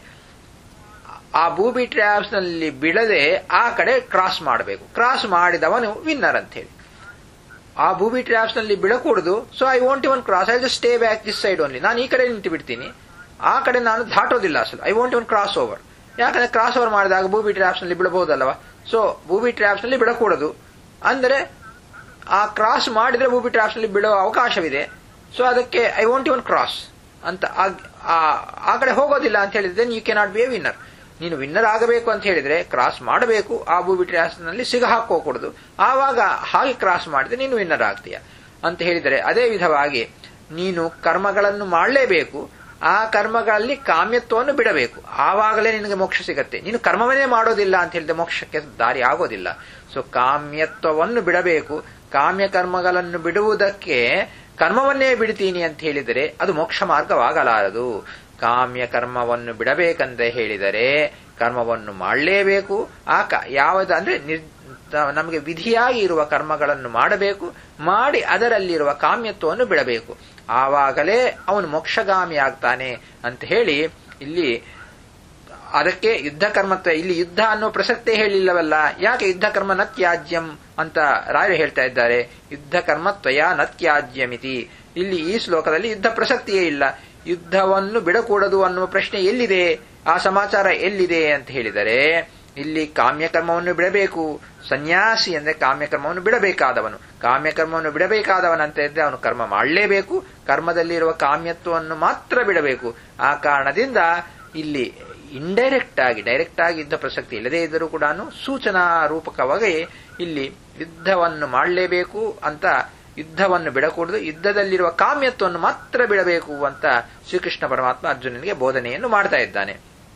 ಆ ಬೂಬಿ ಟ್ರ್ಯಾಪ್ಸ್ ನಲ್ಲಿ ಬಿಡದೆ ಆ ಕಡೆ ಕ್ರಾಸ್ ಮಾಡಬೇಕು. ಕ್ರಾಸ್ ಮಾಡಿದವನು ವಿನ್ನರ್ ಅಂತ ಹೇಳಿ. ಆ ಬೂಬಿ ಟ್ರ್ಯಾಪ್ಸ್ ನಲ್ಲಿ ಬಿಡಕೂಡದು. So I want even cross, I just stay back this side only. ನಾನು ಈ ಕಡೆ ನಿಂತು ಬಿಡ್ತೀನಿ, ಆ ಕಡೆ ನಾನು ದಾಟೋದಿಲ್ಲ ಅಸಲು. I want even cross over. ಯಾಕಂದ್ರೆ ಕ್ರಾಸ್ ಓವರ್ ಮಾಡಿದಾಗ ಬೂಬಿ ಟ್ರ್ಯಾಪ್ಸ್ ನಲ್ಲಿ ಬಿಡಬಹುದಲ್ವಾ. ಸೊ ಬೂಬಿ ಟ್ರ್ಯಾಪ್ಸ್ ನಲ್ಲಿ ಬಿಡಕೂಡದು ಅಂದ್ರೆ ಆ ಕ್ರಾಸ್ ಮಾಡಿದ್ರೆ ಬೂಬಿ ಟ್ರ್ಯಾಪ್ಸ್ ನಲ್ಲಿ ಬಿಡೋ ಅವಕಾಶವಿದೆ. ಸೊ ಅದಕ್ಕೆ ಐ ವಾಂಟ್ ಇವನ್ ಕ್ರಾಸ್ ಅಂತ ಆ ಕಡೆ ಹೋಗೋದಿಲ್ಲ ಅಂತ ಹೇಳಿದ್ರೆ you can not be a winner. ನೀನು ವಿನ್ನರ್ ಆಗಬೇಕು ಅಂತ ಹೇಳಿದ್ರೆ ಕ್ರಾಸ್ ಮಾಡಬೇಕು, ಆ ಬೂಬಿ ಟ್ರ್ಯಾಪ್ಸ್ ನಲ್ಲಿ ಸಿಗ ಹಾಕೋಕೂಡದು. ಆವಾಗ ಹಾಗೆ ಕ್ರಾಸ್ ಮಾಡಿದ್ರೆ ನೀನು ವಿನ್ನರ್ ಆಗ್ತೀಯ ಅಂತ ಹೇಳಿದರೆ, ಅದೇ ವಿಧವಾಗಿ ನೀನು ಕರ್ಮಗಳನ್ನು ಮಾಡಲೇಬೇಕು. ಆ ಕರ್ಮಗಳಲ್ಲಿ ಕಾಮ್ಯತ್ವವನ್ನು ಬಿಡಬೇಕು. ಆವಾಗಲೇ ನಿನಗೆ ಮೋಕ್ಷ ಸಿಗತ್ತೆ. ನೀನು ಕರ್ಮವನ್ನೇ ಮಾಡೋದಿಲ್ಲ ಅಂತ ಹೇಳಿದ್ರೆ ಮೋಕ್ಷಕ್ಕೆ ದಾರಿ ಆಗೋದಿಲ್ಲ. ಸೊ ಕಾಮ್ಯತ್ವವನ್ನು ಬಿಡಬೇಕು. ಕಾಮ್ಯ ಕರ್ಮಗಳನ್ನು ಬಿಡುವುದಕ್ಕೆ ಕರ್ಮವನ್ನೇ ಬಿಡ್ತೀನಿ ಅಂತ ಹೇಳಿದರೆ ಅದು ಮೋಕ್ಷ ಮಾರ್ಗವಾಗಲಾರದು. ಕಾಮ್ಯ ಕರ್ಮವನ್ನು ಬಿಡಬೇಕಂತ ಹೇಳಿದರೆ ಕರ್ಮವನ್ನು ಮಾಡಲೇಬೇಕು. ಆ ಯಾವುದು ಅಂದ್ರೆ ನಮಗೆ ವಿಧಿಯಾಗಿ ಇರುವ ಕರ್ಮಗಳನ್ನು ಮಾಡಬೇಕು. ಮಾಡಿ ಅದರಲ್ಲಿರುವ ಕಾಮ್ಯತ್ವವನ್ನು ಬಿಡಬೇಕು. ಆವಾಗಲೇ ಅವನು ಮೋಕ್ಷಗಾಮಿ ಆಗ್ತಾನೆ ಅಂತ ಹೇಳಿ ಇಲ್ಲಿ ಅದಕ್ಕೆ ಯುದ್ಧ ಕರ್ಮತ್ವ. ಇಲ್ಲಿ ಯುದ್ಧ ಅನ್ನೋ ಪ್ರಸಕ್ತಿ ಹೇಳಿಲ್ಲವಲ್ಲ. ಯಾಕೆ ಯುದ್ಧ ಕರ್ಮ ನ ತ್ಯಾಜ್ಯಂ ಅಂತ ರಾಯರು ಹೇಳ್ತಾ ಇದ್ದಾರೆ. ಯುದ್ಧ ಕರ್ಮತ್ವಯ ನ ತ್ಯಾಜ್ಯಮಿತಿ. ಇಲ್ಲಿ ಈ ಶ್ಲೋಕದಲ್ಲಿ ಯುದ್ಧ ಪ್ರಸಕ್ತಿಯೇ ಇಲ್ಲ. ಯುದ್ಧವನ್ನು ಬಿಡಕೂಡದು ಅನ್ನುವ ಪ್ರಶ್ನೆ ಎಲ್ಲಿದೆ, ಆ ಸಮಾಚಾರ ಎಲ್ಲಿದೆ ಅಂತ ಹೇಳಿದರೆ ಇಲ್ಲಿ ಕಾಮ್ಯಕರ್ಮವನ್ನು ಬಿಡಬೇಕು. ಸನ್ಯಾಸಿ ಅಂದ್ರೆ ಕಾಮ್ಯಕರ್ಮವನ್ನು ಬಿಡಬೇಕಾದವನು. ಕಾಮ್ಯಕರ್ಮವನ್ನು ಬಿಡಬೇಕಾದವನಂತ ಇದ್ರೆ ಅವನು ಕರ್ಮ ಮಾಡಲೇಬೇಕು. ಕರ್ಮದಲ್ಲಿರುವ ಕಾಮ್ಯತ್ವವನ್ನು ಮಾತ್ರ ಬಿಡಬೇಕು. ಆ ಕಾರಣದಿಂದ ಇಲ್ಲಿ ಇಂಡೈರೆಕ್ಟ್ ಆಗಿ, ಡೈರೆಕ್ಟ್ ಆಗಿ ಯುದ್ಧ ಪ್ರಸಕ್ತಿ ಇಲ್ಲದೇ ಇದ್ದರೂ ಕೂಡ ಸೂಚನಾ ರೂಪಕವಾಗಿ ಇಲ್ಲಿ ಯುದ್ಧವನ್ನು ಮಾಡಲೇಬೇಕು ಅಂತ, ಯುದ್ಧವನ್ನು ಬಿಡಕೂಡದು, ಯುದ್ಧದಲ್ಲಿರುವ ಕಾಮ್ಯತ್ವವನ್ನು ಮಾತ್ರ ಬಿಡಬೇಕು ಅಂತ ಶ್ರೀಕೃಷ್ಣ ಪರಮಾತ್ಮ ಅರ್ಜುನನಿಗೆ ಬೋಧನೆಯನ್ನು ಮಾಡ್ತಾ ಇದ್ದಾನೆ.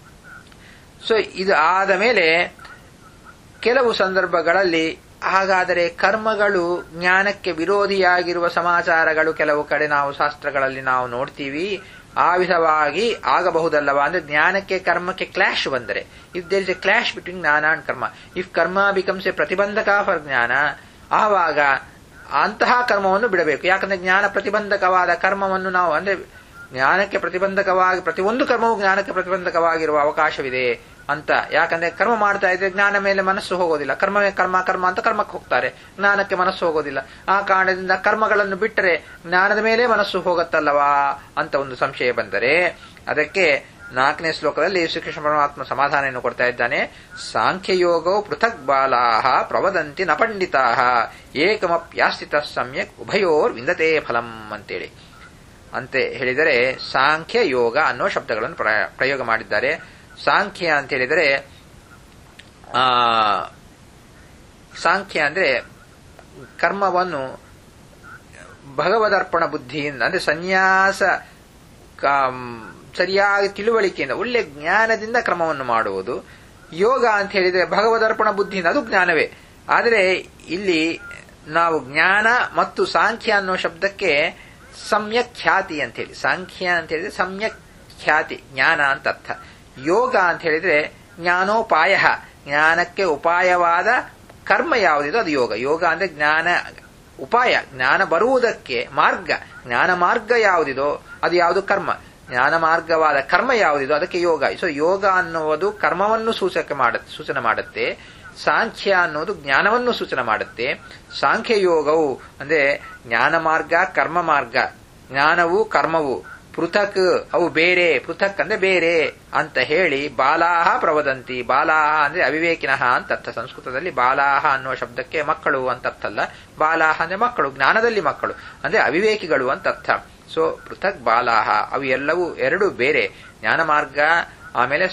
ಸೊ ಇದು ಆದ ಮೇಲೆ ಕೆಲವು ಸಂದರ್ಭಗಳಲ್ಲಿ ಹಾಗಾದರೆ ಕರ್ಮಗಳು ಜ್ಞಾನಕ್ಕೆ ವಿರೋಧಿಯಾಗಿರುವ ಸಮಾಚಾರಗಳು ಕೆಲವು ಕಡೆ ನಾವು ಶಾಸ್ತ್ರಗಳಲ್ಲಿ ನಾವು ನೋಡ್ತೀವಿ. ಆ ವಿಧವಾಗಿ ಆಗಬಹುದಲ್ಲವಾ ಅಂದ್ರೆ ಜ್ಞಾನಕ್ಕೆ ಕರ್ಮಕ್ಕೆ ಕ್ಲಾಶ್ ಬಂದರೆ, if there is a clash between ಜ್ಞಾನ ಅಂಡ್ ಕರ್ಮ, ಇಫ್ ಕರ್ಮ ಬಿಕಮ್ಸ್ ಎ ಪ್ರತಿಬಂಧಕ ಫಾರ್ ಜ್ಞಾನ, ಆವಾಗ ಅಂತಹ ಕರ್ಮವನ್ನು ಬಿಡಬೇಕು. ಯಾಕಂದ್ರೆ ಜ್ಞಾನ ಪ್ರತಿಬಂಧಕವಾದ ಕರ್ಮವನ್ನು ನಾವು ಅಂದ್ರೆ ಜ್ಞಾನಕ್ಕೆ ಪ್ರತಿಬಂಧಕವಾಗಿ ಪ್ರತಿಯೊಂದು ಕರ್ಮವು ಜ್ಞಾನಕ್ಕೆ ಪ್ರತಿಬಂಧಕವಾಗಿರುವ ಅವಕಾಶವಿದೆ ಅಂತ. ಯಾಕಂದ್ರೆ ಕರ್ಮ ಮಾಡ್ತಾ ಇದ್ರೆ ಜ್ಞಾನ ಮೇಲೆ ಮನಸ್ಸು ಹೋಗೋದಿಲ್ಲ. ಕರ್ಮವೇ ಕರ್ಮ ಕರ್ಮ ಅಂತ ಕರ್ಮಕ್ಕೆ ಹೋಗ್ತಾರೆ, ಜ್ಞಾನಕ್ಕೆ ಮನಸ್ಸು ಹೋಗೋದಿಲ್ಲ. ಆ ಕಾರಣದಿಂದ ಕರ್ಮಗಳನ್ನು ಬಿಟ್ಟರೆ ಜ್ಞಾನದ ಮೇಲೆ ಮನಸ್ಸು ಹೋಗತ್ತಲ್ಲವಾ ಅಂತ ಒಂದು ಸಂಶಯ ಬಂದರೆ ಅದಕ್ಕೆ ನಾಲ್ಕನೇ ಶ್ಲೋಕದಲ್ಲಿ ಶ್ರೀಕೃಷ್ಣ ಪರಮಾತ್ಮ ಸಮಾಧಾನವನ್ನು ಕೊಡ್ತಾ ಇದ್ದಾನೆ. ಸಾಂಖ್ಯಯೋಗೌ ಪೃಥಕ್ ಬಾಲಾಹ ಪ್ರವದಂತಿ ನ ಪಂಡಿತಾಹ ಏಕಮಪ್ಯಾಸ್ಥಿತ ಸಮ್ಯಕ್ ಉಭಯೋರ್ ವಿಂದತೆ ಫಲಂ ಅಂತೇಳಿ ಅಂತೆ ಹೇಳಿದರೆ ಸಾಂಖ್ಯ ಯೋಗ ಅನ್ನೋ ಶಬ್ದಗಳನ್ನು ಪ್ರಯೋಗ ಮಾಡಿದ್ದಾರೆ. ಸಾಂಖ್ಯ ಅಂತ ಹೇಳಿದರೆ ಆ ಸಾಂಖ್ಯ ಅಂದ್ರೆ ಕರ್ಮವನ್ನು ಭಗವದರ್ಪಣ ಬುದ್ಧಿಯಿಂದ ಅಂದ್ರೆ ಸನ್ಯಾಸ ಸರಿಯಾಗಿ ತಿಳುವಳಿಕೆಯಿಂದ ಒಳ್ಳೆ ಜ್ಞಾನದಿಂದ ಕ್ರಮವನ್ನು ಮಾಡುವುದು. ಯೋಗ ಅಂತ ಹೇಳಿದರೆ ಭಗವದರ್ಪಣ ಬುದ್ಧಿಯಿಂದ, ಅದು ಜ್ಞಾನವೇ. ಆದರೆ ಇಲ್ಲಿ ನಾವು ಜ್ಞಾನ ಮತ್ತು ಸಾಂಖ್ಯ ಅನ್ನೋ ಶಬ್ದಕ್ಕೆ ಸಮ್ಯಕ್ ಖ್ಯಾತಿ ಅಂತ ಹೇಳಿ, ಸಾಂಖ್ಯ ಅಂತ ಹೇಳಿದ್ರೆ ಸಮ್ಯಕ್ ಖ್ಯಾತಿ ಜ್ಞಾನ ಅಂತ ಅರ್ಥ. ಯೋಗ ಅಂತ ಹೇಳಿದ್ರೆ ಜ್ಞಾನೋಪಾಯ, ಜ್ಞಾನಕ್ಕೆ ಉಪಾಯವಾದ ಕರ್ಮ ಯಾವುದಿದೋ ಅದು ಯೋಗ. ಯೋಗ ಅಂದ್ರೆ ಜ್ಞಾನ ಉಪಾಯ, ಜ್ಞಾನ ಬರುವುದಕ್ಕೆ ಮಾರ್ಗ, ಜ್ಞಾನ ಮಾರ್ಗ ಯಾವುದಿದೋ ಅದು ಯಾವುದು ಕರ್ಮ, ಜ್ಞಾನ ಮಾರ್ಗವಾದ ಕರ್ಮ ಯಾವುದಿದೋ ಅದಕ್ಕೆ ಯೋಗ. ಸೊ ಯೋಗ ಅನ್ನುವುದು ಕರ್ಮವನ್ನು ಸೂಚಕ ಮಾಡ ಸೂಚನೆ ಮಾಡುತ್ತೆ, ಸಾಂಖ್ಯ ಅನ್ನೋದು ಜ್ಞಾನವನ್ನು ಸೂಚನೆ ಮಾಡುತ್ತೆ. ಸಾಂಖ್ಯ ಯೋಗವು ಅಂದ್ರೆ ಜ್ಞಾನ ಮಾರ್ಗ ಕರ್ಮ ಮಾರ್ಗ, ಜ್ಞಾನವು ಕರ್ಮವು ಪೃಥಕ್, ಅವು ಬೇರೆ, ಪೃಥಕ್ ಅಂದ್ರೆ ಬೇರೆ ಅಂತ ಹೇಳಿ ಬಾಲಾಹ ಪ್ರವದಂತಿ. ಬಾಲಾಹ ಅಂದ್ರೆ ಅವಿವೇಕಿನಃ ಅಂತ ಅರ್ಥ. ಸಂಸ್ಕೃತದಲ್ಲಿ ಬಾಲಾಹ ಅನ್ನುವ ಶಬ್ದಕ್ಕೆ ಮಕ್ಕಳು ಅಂತ ಅರ್ಥ ಅಲ್ಲ, ಬಾಲಾಹ ಅಂದ್ರೆ ಮಕ್ಕಳು, ಜ್ಞಾನದಲ್ಲಿ ಮಕ್ಕಳು ಅಂದ್ರೆ ಅವಿವೇಕಿಗಳು ಅಂತ ಅರ್ಥ. ಸೊ ಪೃಥಕ್ ಬಾಲಾಹ, ಅವು ಎಲ್ಲವೂ ಎರಡು ಬೇರೆ, ಜ್ಞಾನ ಮಾರ್ಗ ಆಮೇಲೆ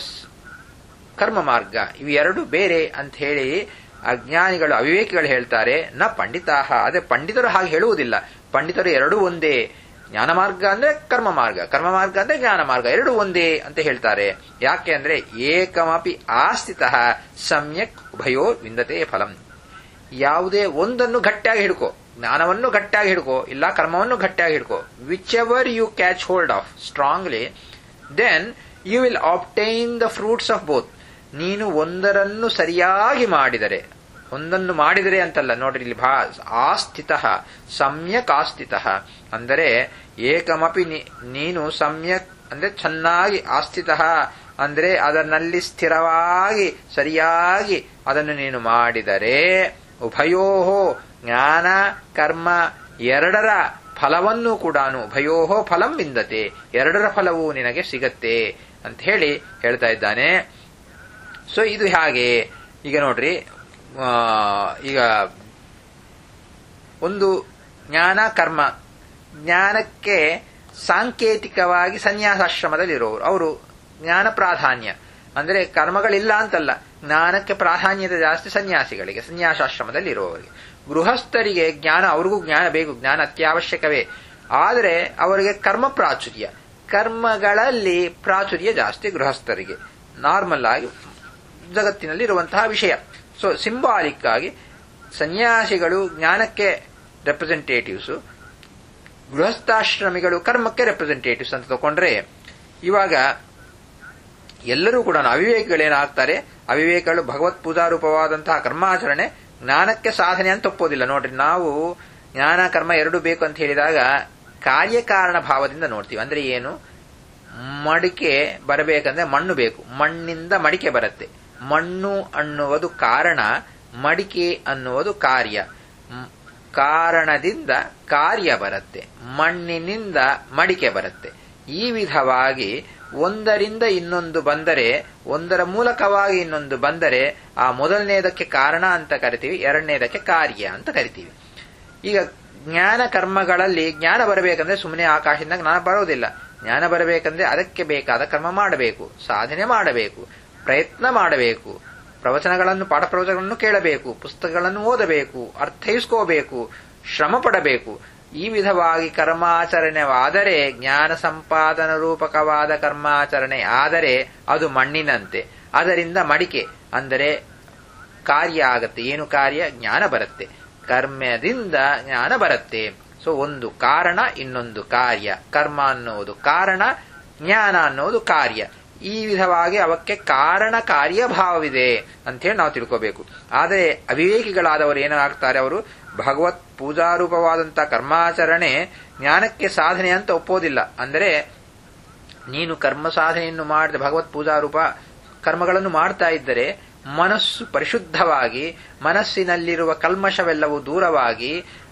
ಕರ್ಮ ಮಾರ್ಗ, ಇವು ಎರಡು ಬೇರೆ ಅಂತ ಹೇಳಿ ಅಜ್ಞಾನಿಗಳು ಅವಿವೇಕಿಗಳು ಹೇಳ್ತಾರೆ. ನ ಪಂಡಿತಾಹ, ಅದೇ ಪಂಡಿತರು ಹಾಗೆ ಹೇಳುವುದಿಲ್ಲ. ಪಂಡಿತರು ಎರಡೂ ಒಂದೇ, ಜ್ಞಾನ ಮಾರ್ಗ ಅಂದ್ರೆ ಕರ್ಮ ಮಾರ್ಗ, ಕರ್ಮ ಮಾರ್ಗ ಅಂದ್ರೆ ಜ್ಞಾನ ಮಾರ್ಗ, ಎರಡು ಒಂದೇ ಅಂತ ಹೇಳ್ತಾರೆ. ಯಾಕೆ ಅಂದ್ರೆ ಏಕಮಪಿ ಆಸ್ಥಿತಃ ಸಮ್ಯಕ್ ಉಭಯೋ ವಿಂದತೆ ಫಲಂ. ಯಾವುದೇ ಒಂದನ್ನು ಗಟ್ಟಿಯಾಗಿ ಹಿಡ್ಕೋ, ಜ್ಞಾನವನ್ನು ಗಟ್ಟಿಯಾಗಿ ಹಿಡ್ಕೋ, ಇಲ್ಲ ಕರ್ಮವನ್ನು ಗಟ್ಟಿಯಾಗಿ ಹಿಡ್ಕೋ. Whichever you catch hold of strongly, then you will obtain the fruits of both. ನೀನು ಒಂದರನ್ನು ಸರಿಯಾಗಿ ಮಾಡಿದರೆ, ಒಂದನ್ನು ಮಾಡಿದರೆ ಅಂತಲ್ಲ ನೋಡ್ರಿ, ಇಲ್ಲಿ ಭಾ ಆಸ್ಥಿತಃ ಸಮ್ಯಕ್ ಆಸ್ಥಿತಃ ಅಂದರೆ ಏಕಮಪಿ ನೀನು ಸಮ್ಯಕ್ ಅಂದ್ರೆ ಚೆನ್ನಾಗಿ, ಆಸ್ಥಿತಃ ಅಂದ್ರೆ ಅದರಲ್ಲಿ ಸ್ಥಿರವಾಗಿ ಸರಿಯಾಗಿ ಅದನ್ನು ನೀನು ಮಾಡಿದರೆ, ಉಭಯೋಹೋ ಜ್ಞಾನ ಕರ್ಮ ಎರಡರ ಫಲವನ್ನು ಕೂಡ ಉಭಯೋಹೋ ಫಲಂ ವಿಂದತೆ, ಎರಡರ ಫಲವು ನಿನಗೆ ಸಿಗತ್ತೆ ಅಂತ ಹೇಳಿ ಹೇಳ್ತಾ ಇದ್ದಾನೆ. ಸೊ ಇದು ಹಾಗೆ ಈಗ ನೋಡ್ರಿ, ಈಗ ಒಂದು ಜ್ಞಾನ ಕರ್ಮ, ಜ್ಞಾನಕ್ಕೆ ಸಾಂಕೇತಿಕವಾಗಿ ಸನ್ಯಾಸಾಶ್ರಮದಲ್ಲಿರೋರು, ಅವರು ಜ್ಞಾನ ಪ್ರಾಧಾನ್ಯ ಅಂದ್ರೆ ಕರ್ಮಗಳಿಲ್ಲ ಅಂತಲ್ಲ, ಜ್ಞಾನಕ್ಕೆ ಪ್ರಾಧಾನ್ಯತೆ ಜಾಸ್ತಿ ಸನ್ಯಾಸಿಗಳಿಗೆ, ಸನ್ಯಾಸಾಶ್ರಮದಲ್ಲಿ ಇರುವವರಿಗೆ. ಗೃಹಸ್ಥರಿಗೆ ಜ್ಞಾನ, ಅವ್ರಿಗೂ ಜ್ಞಾನ ಬೇಕು, ಜ್ಞಾನ ಅತ್ಯವಶ್ಯಕವೇ, ಆದರೆ ಅವರಿಗೆ ಕರ್ಮ ಪ್ರಾಚುರ್ಯ, ಕರ್ಮಗಳಲ್ಲಿ ಪ್ರಾಚುರ್ಯ ಜಾಸ್ತಿ ಗೃಹಸ್ಥರಿಗೆ, ನಾರ್ಮಲ್ ಆಗಿ ಜಗತ್ತಿನಲ್ಲಿ ಇರುವಂತಹ ವಿಷಯ. ಸೊ ಸಿಂಬಾಲಿಕ್ ಆಗಿ ಸನ್ಯಾಸಿಗಳು ಜ್ಞಾನಕ್ಕೆ ರೆಪ್ರೆಸೆಂಟೇಟಿವ್ಸ್, ಗೃಹಸ್ಥಾಶ್ರಮಿಗಳು ಕರ್ಮಕ್ಕೆ ರೆಪ್ರೆಸೆಂಟೇಟಿವ್ಸ್ ಅಂತ ತಗೊಂಡ್ರೆ, ಇವಾಗ ಎಲ್ಲರೂ ಕೂಡ ಅವಿವೇಕಿಗಳೇನಾಗ್ತಾರೆ, ಅವಿವೇಕಗಳು ಭಗವತ್ ಪೂಜಾರೂಪವಾದಂತಹ ಕರ್ಮಾಚರಣೆ ಜ್ಞಾನಕ್ಕೆ ಸಾಧನೆ ಅಂತ ಒಪ್ಪೋದಿಲ್ಲ. ನೋಡ್ರಿ, ನಾವು ಜ್ಞಾನ ಕರ್ಮ ಎರಡು ಬೇಕು ಅಂತ ಹೇಳಿದಾಗ ಕಾರ್ಯಕಾರಣ ಭಾವದಿಂದ ನೋಡ್ತೀವಿ. ಅಂದ್ರೆ ಏನು, ಮಡಿಕೆ ಬರಬೇಕಂದ್ರೆ ಮಣ್ಣು ಬೇಕು, ಮಣ್ಣಿಂದ ಮಡಿಕೆ ಬರುತ್ತೆ. ಮಣ್ಣು ಅನ್ನುವುದು ಕಾರಣ, ಮಡಿಕೆ ಅನ್ನುವುದು ಕಾರ್ಯ. ಕಾರಣದಿಂದ ಕಾರ್ಯ ಬರುತ್ತೆ, ಮಣ್ಣಿನಿಂದ ಮಡಿಕೆ ಬರುತ್ತೆ. ಈ ವಿಧವಾಗಿ ಒಂದರಿಂದ ಇನ್ನೊಂದು ಬಂದರೆ, ಒಂದರ ಮೂಲಕವಾಗಿ ಇನ್ನೊಂದು ಬಂದರೆ ಆ ಮೊದಲನೇದಕ್ಕೆ ಕಾರಣ ಅಂತ ಕರಿತೀವಿ, ಎರಡನೇದಕ್ಕೆ ಕಾರ್ಯ ಅಂತ ಕರಿತೀವಿ. ಈಗ ಜ್ಞಾನ ಕರ್ಮಗಳಲ್ಲಿ ಜ್ಞಾನ ಬರಬೇಕಂದ್ರೆ ಸುಮ್ಮನೆ ಆಕಾಶದಿಂದ ಜ್ಞಾನ ಬರೋದಿಲ್ಲ. ಜ್ಞಾನ ಬರಬೇಕಂದ್ರೆ ಅದಕ್ಕೆ ಬೇಕಾದ ಕರ್ಮ ಮಾಡಬೇಕು, ಸಾಧನೆ ಮಾಡಬೇಕು, ಪ್ರಯತ್ನ ಮಾಡಬೇಕು, ಪ್ರವಚನಗಳನ್ನು ಪಾಠ ಪ್ರವಚನಗಳನ್ನು ಕೇಳಬೇಕು, ಪುಸ್ತಕಗಳನ್ನು ಓದಬೇಕು, ಅರ್ಥೈಸ್ಕೋಬೇಕು, ಶ್ರಮ ಪಡಬೇಕು. ಈ ವಿಧವಾಗಿ ಕರ್ಮಾಚರಣೆವಾದರೆ, ಜ್ಞಾನ ಸಂಪಾದನ ರೂಪಕವಾದ ಕರ್ಮಾಚರಣೆ ಆದರೆ ಅದು ಮಣ್ಣಿನಂತೆ. ಅದರಿಂದ ಮಡಿಕೆ ಅಂದರೆ ಕಾರ್ಯ ಆಗತ್ತೆ. ಏನು ಕಾರ್ಯ? ಜ್ಞಾನ ಬರುತ್ತೆ. ಕರ್ಮದಿಂದ ಜ್ಞಾನ ಬರುತ್ತೆ. ಸೊ ಒಂದು ಕಾರಣ, ಇನ್ನೊಂದು ಕಾರ್ಯ. ಕರ್ಮ ಅನ್ನುವುದು ಕಾರಣ, ಜ್ಞಾನ ಅನ್ನುವುದು ಕಾರ್ಯ. ಈ ವಿಧವಾಗಿ ಅವಕ್ಕೆ ಕಾರಣ ಕಾರ್ಯಭಾವವಿದೆ ಅಂತೇಳಿ ನಾವು ತಿಳ್ಕೋಬೇಕು. ಆದರೆ ಅವಿವೇಕಿಗಳಾದವರು ಏನಾಗ್ತಾರೆ, ಅವರು ಭಗವತ್ ಪೂಜಾರೂಪವಾದಂತಹ ಕರ್ಮಾಚರಣೆ ಜ್ಞಾನಕ್ಕೆ ಸಾಧನೆ ಅಂತ ಒಪ್ಪೋದಿಲ್ಲ. ಅಂದರೆ ನೀನು ಕರ್ಮ ಸಾಧನೆಯನ್ನು ಮಾಡಿದ ಭಗವತ್ ಪೂಜಾರೂಪ ಕರ್ಮಗಳನ್ನು ಮಾಡ್ತಾ ಇದ್ದರೆ ಮನಸ್ಸು ಪರಿಶುದ್ಧವಾಗಿ, ಮನಸ್ಸಿನಲ್ಲಿರುವ ಕಲ್ಮಶವೆಲ್ಲವೂ ದೂರವಾಗಿ,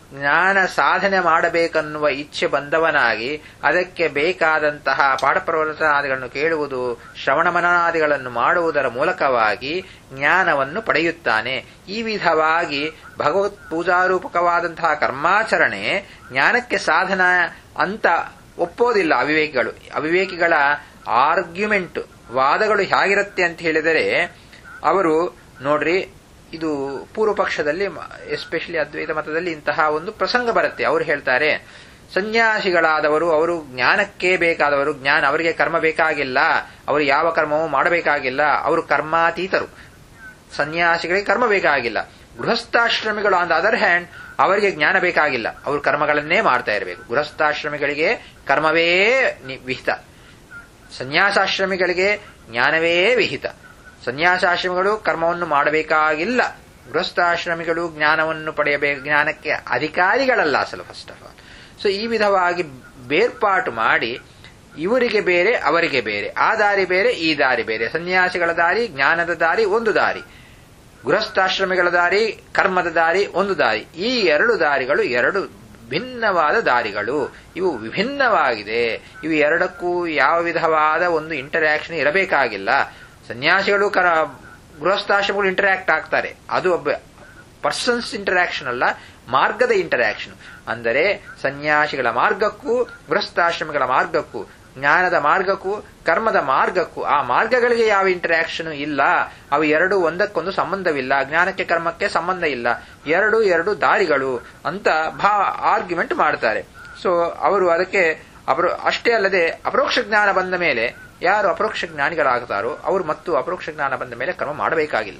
ಜ್ಞಾನ ಸಾಧನೆ ಮಾಡಬೇಕನ್ನುವ ಇಚ್ಛೆ ಬಂದವನಾಗಿ ಅದಕ್ಕೆ ಬೇಕಾದಂತಹ ಪಾಠ ಪ್ರವಚನಾದಿಗಳನ್ನು ಕೇಳುವುದು, ಶ್ರವಣ ಮನನಾದಿಗಳನ್ನು ಮಾಡುವುದರ ಮೂಲಕವಾಗಿ ಜ್ಞಾನವನ್ನು ಪಡೆಯುತ್ತಾನೆ. ಈ ವಿಧವಾಗಿ ಭಗವತ್ ಪೂಜಾರೂಪಕವಾದಂತಹ ಕರ್ಮಾಚರಣೆ ಜ್ಞಾನಕ್ಕೆ ಸಾಧನ ಅಂತ ಒಪ್ಪೋದಿಲ್ಲ ಅವಿವೇಕಿಗಳು. ಅವಿವೇಕಿಗಳ ಆರ್ಗ್ಯುಮೆಂಟ್, ವಾದಗಳು ಹೇಗಿರುತ್ತೆ ಅಂತ ಹೇಳಿದರೆ, ಅವರು ನೋಡ್ರಿ, ಇದು ಪೂರ್ವ ಪಕ್ಷದಲ್ಲಿ ಎಸ್ಪೆಷಲಿ ಅದ್ವೈತ ಮತದಲ್ಲಿ ಇಂತಹ ಒಂದು ಪ್ರಸಂಗ ಬರುತ್ತೆ. ಅವರು ಹೇಳ್ತಾರೆ, ಸನ್ಯಾಸಿಗಳಾದವರು ಅವರು ಜ್ಞಾನಕ್ಕೆ ಬೇಕಾದವರು, ಜ್ಞಾನ ಅವರಿಗೆ ಕರ್ಮ ಬೇಕಾಗಿಲ್ಲ, ಅವರು ಯಾವ ಕರ್ಮವೂ ಮಾಡಬೇಕಾಗಿಲ್ಲ, ಅವರು ಕರ್ಮಾತೀತರು. ಸನ್ಯಾಸಿಗಳಿಗೆ ಕರ್ಮ ಬೇಕಾಗಿಲ್ಲ. ಗೃಹಸ್ಥಾಶ್ರಮಿಗಳು ಆನ್ ದ ಅದರ್ ಹ್ಯಾಂಡ್ ಅವರಿಗೆ ಜ್ಞಾನ ಬೇಕಾಗಿಲ್ಲ, ಅವರು ಕರ್ಮಗಳನ್ನೇ ಮಾಡ್ತಾ ಇರಬೇಕು. ಗೃಹಸ್ಥಾಶ್ರಮಿಗಳಿಗೆ ಕರ್ಮವೇ ವಿಹಿತ, ಸನ್ಯಾಸಾಶ್ರಮಿಗಳಿಗೆ ಜ್ಞಾನವೇ ವಿಹಿತ. ಸನ್ಯಾಸಾಶ್ರಮಿಗಳು ಕರ್ಮವನ್ನು ಮಾಡಬೇಕಾಗಿಲ್ಲ, ಗೃಹಸ್ಥಾಶ್ರಮಿಗಳು ಜ್ಞಾನವನ್ನು ಪಡೆಯಬೇಕು, ಜ್ಞಾನಕ್ಕೆ ಅಧಿಕಾರಿಗಳಲ್ಲ ಅಸಲು ಫಸ್ಟ್ ಆಫ್ ಆಲ್. ಸೊ ಈ ವಿಧವಾಗಿ ಬೇರ್ಪಾಟು ಮಾಡಿ ಇವರಿಗೆ ಬೇರೆ ಅವರಿಗೆ ಬೇರೆ, ಆ ದಾರಿ ಬೇರೆ ಈ ದಾರಿ ಬೇರೆ, ಸನ್ಯಾಸಿಗಳ ದಾರಿ ಜ್ಞಾನದ ದಾರಿ ಒಂದು ದಾರಿ, ಗೃಹಸ್ಥಾಶ್ರಮಿಗಳ ದಾರಿ ಕರ್ಮದ ದಾರಿ ಒಂದು ದಾರಿ. ಈ ಎರಡು ದಾರಿಗಳು ಎರಡು ಭಿನ್ನವಾದ ದಾರಿಗಳು, ಇವು ವಿಭಿನ್ನವಾಗಿದೆ. ಇವು ಎರಡಕ್ಕೂ ಯಾವ ವಿಧವಾದ ಒಂದು ಇಂಟರಾಕ್ಷನ್ ಇರಬೇಕಾಗಿಲ್ಲ. ಸನ್ಯಾಸಿಗಳು ಕರ ಗೃಹಸ್ಥಾಶ್ರಮಗಳು ಇಂಟರಾಕ್ಟ್ ಆಗ್ತಾರೆ, ಅದು ಒಬ್ಬ ಪರ್ಸನ್ಸ್ ಇಂಟರಾಕ್ಷನ್ ಅಲ್ಲ, ಮಾರ್ಗದ ಇಂಟರಾಕ್ಷನ್. ಅಂದರೆ ಸನ್ಯಾಸಿಗಳ ಮಾರ್ಗಕ್ಕೂ ಗೃಹಸ್ಥಾಶ್ರಮಗಳ ಮಾರ್ಗಕ್ಕೂ, ಜ್ಞಾನದ ಮಾರ್ಗಕ್ಕೂ ಕರ್ಮದ ಮಾರ್ಗಕ್ಕೂ, ಆ ಮಾರ್ಗಗಳಿಗೆ ಯಾವ ಇಂಟರಾಕ್ಷನ್ ಇಲ್ಲ, ಅವು ಎರಡು ಒಂದಕ್ಕೊಂದು ಸಂಬಂಧವಿಲ್ಲ, ಜ್ಞಾನಕ್ಕೆ ಕರ್ಮಕ್ಕೆ ಸಂಬಂಧ ಇಲ್ಲ, ಎರಡು ಎರಡು ದಾರಿಗಳು ಅಂತ ಭಾ ಆರ್ಗ್ಯುಮೆಂಟ್ ಮಾಡ್ತಾರೆ. ಸೊ ಅವರು ಅದಕ್ಕೆ ಅವರು ಅಷ್ಟೇ ಅಲ್ಲದೆ ಅಪರೋಕ್ಷ ಜ್ಞಾನ ಬಂದ ಮೇಲೆ ಯಾರು ಅಪರೋಕ್ಷ ಜ್ಞಾನಿಗಳಾಗುತ್ತಾರೋ ಅವರು ಮತ್ತು ಅಪರೋಕ್ಷ ಜ್ಞಾನ ಬಂದ ಮೇಲೆ ಕರ್ಮ ಮಾಡಬೇಕಾಗಿಲ್ಲ,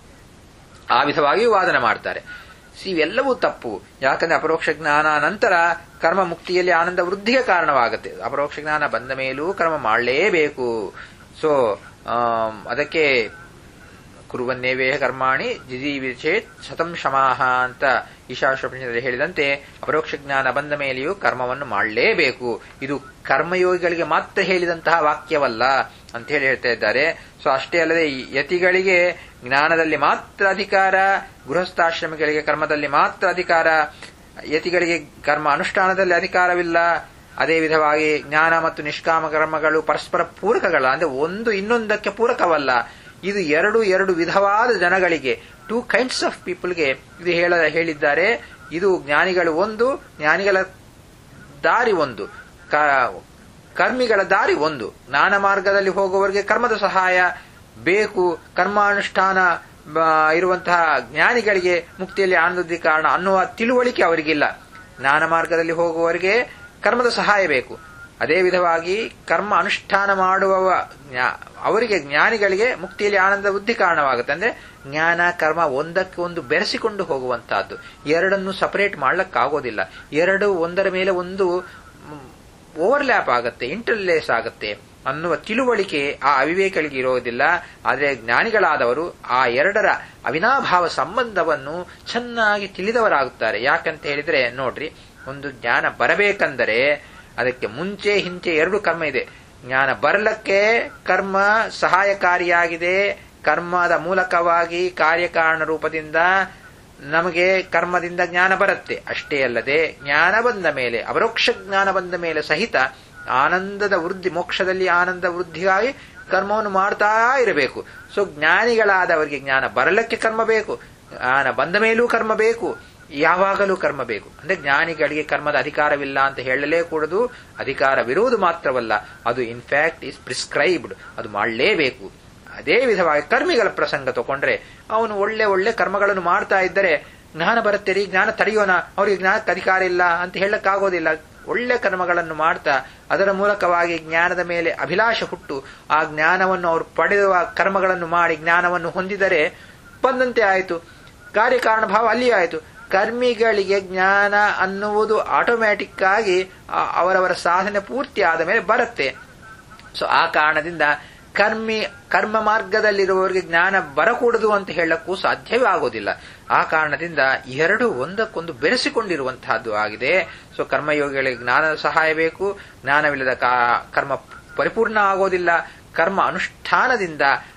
ಆ ವಿಧವಾಗಿ ವಾದನ ಮಾಡ್ತಾರೆ. ಇವೆಲ್ಲವೂ ತಪ್ಪು. ಯಾಕಂದ್ರೆ ಅಪರೋಕ್ಷ ಜ್ಞಾನ ನಂತರ ಕರ್ಮ ಮುಕ್ತಿಯಲ್ಲಿ ಆನಂದ ವೃದ್ಧಿಗೆ ಕಾರಣವಾಗುತ್ತೆ. ಅಪರೋಕ್ಷ ಜ್ಞಾನ ಬಂದ ಮೇಲೂ ಕರ್ಮ ಮಾಡಲೇಬೇಕು. ಸೊ ಅದಕ್ಕೆ ಕುರುವನ್ನೇವೇಹ ಕರ್ಮಾಣಿ ಜಿಜೀವಿಚೇತ್ ಶತಂ ಶಮಾಹ ಅಂತ ಈಶಾಶ್ವಪನಿಷದಲ್ಲಿ ಹೇಳಿದಂತೆ ಅಪರೋಕ್ಷ ಜ್ಞಾನ ಬಂದ ಮೇಲೆಯೂ ಕರ್ಮವನ್ನು ಮಾಡಲೇಬೇಕು. ಇದು ಕರ್ಮಯೋಗಿಗಳಿಗೆ ಮಾತ್ರ ಹೇಳಿದಂತಹ ವಾಕ್ಯವಲ್ಲ ಅಂತ ಹೇಳಿ ಹೇಳ್ತಾ ಇದ್ದಾರೆ. ಸೊ ಅಷ್ಟೇ ಅಲ್ಲದೆ ಯತಿಗಳಿಗೆ ಜ್ಞಾನದಲ್ಲಿ ಮಾತ್ರ ಅಧಿಕಾರ, ಗೃಹಸ್ಥಾಶ್ರಮಿಗಳಿಗೆ ಕರ್ಮದಲ್ಲಿ ಮಾತ್ರ ಅಧಿಕಾರ, ಯತಿಗಳಿಗೆ ಕರ್ಮ ಅನುಷ್ಠಾನದಲ್ಲಿ ಅಧಿಕಾರವಿಲ್ಲ. ಅದೇ ವಿಧವಾಗಿ ಜ್ಞಾನ ಮತ್ತು ನಿಷ್ಕಾಮ ಕರ್ಮಗಳು ಪರಸ್ಪರ ಪೂರಕಗಳ, ಅಂದ್ರೆ ಒಂದು ಇನ್ನೊಂದಕ್ಕೆ ಪೂರಕವಲ್ಲ. ಇದು ಎರಡು ಎರಡು ವಿಧವಾದ ಜನಗಳಿಗೆ, ಟೂ ಕೈಂಡ್ಸ್ ಆಫ್ ಪೀಪಲ್ಗೆ ಇದು ಹೇಳ ಹೇಳಿದ್ದಾರೆ. ಇದು ಜ್ಞಾನಿಗಳು ಒಂದು, ಜ್ಞಾನಿಗಳ ದಾರಿ ಒಂದು, ಕರ್ಮಿಗಳ ದಾರಿ ಒಂದು. ಜ್ಞಾನ ಮಾರ್ಗದಲ್ಲಿ ಹೋಗುವವರಿಗೆ ಕರ್ಮದ ಸಹಾಯ ಬೇಕು, ಕರ್ಮಾನುಷ್ಠಾನ ಇರುವಂತಹ ಜ್ಞಾನಿಗಳಿಗೆ ಮುಕ್ತಿಯಲ್ಲಿ ಆನಂದದ ಕಾರಣ ಅನ್ನುವ ತಿಳುವಳಿಕೆ ಅವರಿಗಿಲ್ಲ. ಜ್ಞಾನ ಮಾರ್ಗದಲ್ಲಿ ಹೋಗುವವರಿಗೆ ಕರ್ಮದ ಸಹಾಯ ಬೇಕು. ಅದೇ ವಿಧವಾಗಿ ಕರ್ಮ ಅನುಷ್ಠಾನ ಮಾಡುವ ಅವರಿಗೆ ಜ್ಞಾನಿಗಳಿಗೆ ಮುಕ್ತಿಯಲ್ಲಿ ಆನಂದ ವೃದ್ಧಿ ಕಾರಣವಾಗುತ್ತೆ. ಅಂದ್ರೆ ಜ್ಞಾನ ಕರ್ಮ ಒಂದಕ್ಕೆ ಒಂದು ಬೆರೆಸಿಕೊಂಡು ಹೋಗುವಂತಹದ್ದು, ಎರಡನ್ನು ಸಪರೇಟ್ ಮಾಡ್ಲಕ್ಕಾಗೋದಿಲ್ಲ. ಎರಡು ಒಂದರ ಮೇಲೆ ಒಂದು ಓವರ್ಲ್ಯಾಪ್ ಆಗುತ್ತೆ, ಇಂಟರ್ಲೇಸ್ ಆಗುತ್ತೆ ಅನ್ನುವ ತಿಳುವಳಿಕೆ ಆ ಅವಿವೇಕಗಳಿಗೆ ಇರೋದಿಲ್ಲ. ಆದರೆ ಜ್ಞಾನಿಗಳಾದವರು ಆ ಎರಡರ ಅವಿನಾಭಾವ ಸಂಬಂಧವನ್ನು ಚೆನ್ನಾಗಿ ತಿಳಿದವರಾಗುತ್ತಾರೆ. ಯಾಕಂತ ಹೇಳಿದ್ರೆ ನೋಡ್ರಿ, ಒಂದು ಜ್ಞಾನ ಬರಬೇಕಂದರೆ ಅದಕ್ಕೆ ಮುಂಚೆ ಹಿಂಚೆ ಎರಡು ಕರ್ಮ ಇದೆ. ಜ್ಞಾನ ಬರಲಕ್ಕೆ ಕರ್ಮ ಸಹಾಯಕಾರಿಯಾಗಿದೆ, ಕರ್ಮದ ಮೂಲಕವಾಗಿ ಕಾರ್ಯಕಾರಣ ರೂಪದಿಂದ ನಮಗೆ ಕರ್ಮದಿಂದ ಜ್ಞಾನ ಬರುತ್ತೆ. ಅಷ್ಟೇ ಅಲ್ಲದೆ ಜ್ಞಾನ ಬಂದ ಮೇಲೆ, ಅಪರೋಕ್ಷ ಜ್ಞಾನ ಬಂದ ಮೇಲೆ ಸಹಿತ ಆನಂದದ ವೃದ್ಧಿ, ಮೋಕ್ಷದಲ್ಲಿ ಆನಂದ ವೃದ್ಧಿಗಾಗಿ ಕರ್ಮವನ್ನು ಮಾಡ್ತಾ ಇರಬೇಕು. ಸೊ ಜ್ಞಾನಿಗಳಾದವರಿಗೆ ಜ್ಞಾನ ಬರಲಕ್ಕೆ ಕರ್ಮ ಬೇಕು, ಜ್ಞಾನ ಬಂದ ಮೇಲೂ ಕರ್ಮ ಬೇಕು, ಯಾವಾಗಲೂ ಕರ್ಮ ಬೇಕು. ಅಂದ್ರೆ ಜ್ಞಾನಿಗಳಿಗೆ ಕರ್ಮದ ಅಧಿಕಾರವಿಲ್ಲ ಅಂತ ಹೇಳಲೇ ಕೂಡದು, ಅಧಿಕಾರವಿರುವುದು ಮಾತ್ರವಲ್ಲ, ಅದು ಇನ್ಫ್ಯಾಕ್ಟ್ ಈಸ್ ಪ್ರಿಸ್ಕ್ರೈಬ್ಡ್, ಅದು ಮಾಡಲೇಬೇಕು. ಅದೇ ವಿಧವಾಗಿ ಕರ್ಮಿಗಳ ಪ್ರಸಂಗ ತಗೊಂಡ್ರೆ, ಅವನು ಒಳ್ಳೆ ಒಳ್ಳೆ ಕರ್ಮಗಳನ್ನು ಮಾಡ್ತಾ ಇದ್ದರೆ ಜ್ಞಾನ ಬರುತ್ತೆ ರೀ, ಜ್ಞಾನ ತಡೆಯೋಣ, ಅವರಿಗೆ ಜ್ಞಾನಕ್ಕೆ ಅಧಿಕಾರ ಇಲ್ಲ ಅಂತ ಹೇಳಕ್ಕಾಗೋದಿಲ್ಲ. ಒಳ್ಳೆ ಕರ್ಮಗಳನ್ನು ಮಾಡ್ತಾ ಅದರ ಮೂಲಕವಾಗಿ ಜ್ಞಾನದ ಮೇಲೆ ಅಭಿಲಾಷ ಹುಟ್ಟು ಆ ಜ್ಞಾನವನ್ನು ಅವರು ಪಡೆಯುವ ಕರ್ಮಗಳನ್ನು ಮಾಡಿ ಜ್ಞಾನವನ್ನು ಹೊಂದಿದರೆ ಬಂದಂತೆ ಆಯಿತು, ಕಾರ್ಯಕಾರಣ ಭಾವ ಅಲ್ಲಿ ಆಯಿತು. ಕರ್ಮಿಗಳಿಗೆ ಜ್ಞಾನ ಅನ್ನುವುದು ಆಟೋಮ್ಯಾಟಿಕ್ ಆಗಿ ಅವರವರ ಸಾಧನೆ ಪೂರ್ತಿ ಆದ ಮೇಲೆ ಬರುತ್ತೆ. ಸೊ ಆ ಕಾರಣದಿಂದ ಕರ್ಮಿ ಕರ್ಮ ಮಾರ್ಗದಲ್ಲಿರುವವರಿಗೆ ಜ್ಞಾನ ಬರಕೂಡದು ಅಂತ ಹೇಳಕ್ಕೂ ಸಾಧ್ಯವೇ ಆಗೋದಿಲ್ಲ. ಆ ಕಾರಣದಿಂದ ಎರಡು ಒಂದಕ್ಕೊಂದು ಬೆರೆಸಿಕೊಂಡಿರುವಂತಹದ್ದು ಆಗಿದೆ. ಸೊ ಕರ್ಮಯೋಗಿಗಳಿಗೆ ಜ್ಞಾನದ ಸಹಾಯ ಬೇಕು, ಜ್ಞಾನವಿಲ್ಲದ ಕರ್ಮ ಪರಿಪೂರ್ಣ ಆಗೋದಿಲ್ಲ. ಕರ್ಮ ಅನುಷ್ಠಾನದಿಂದ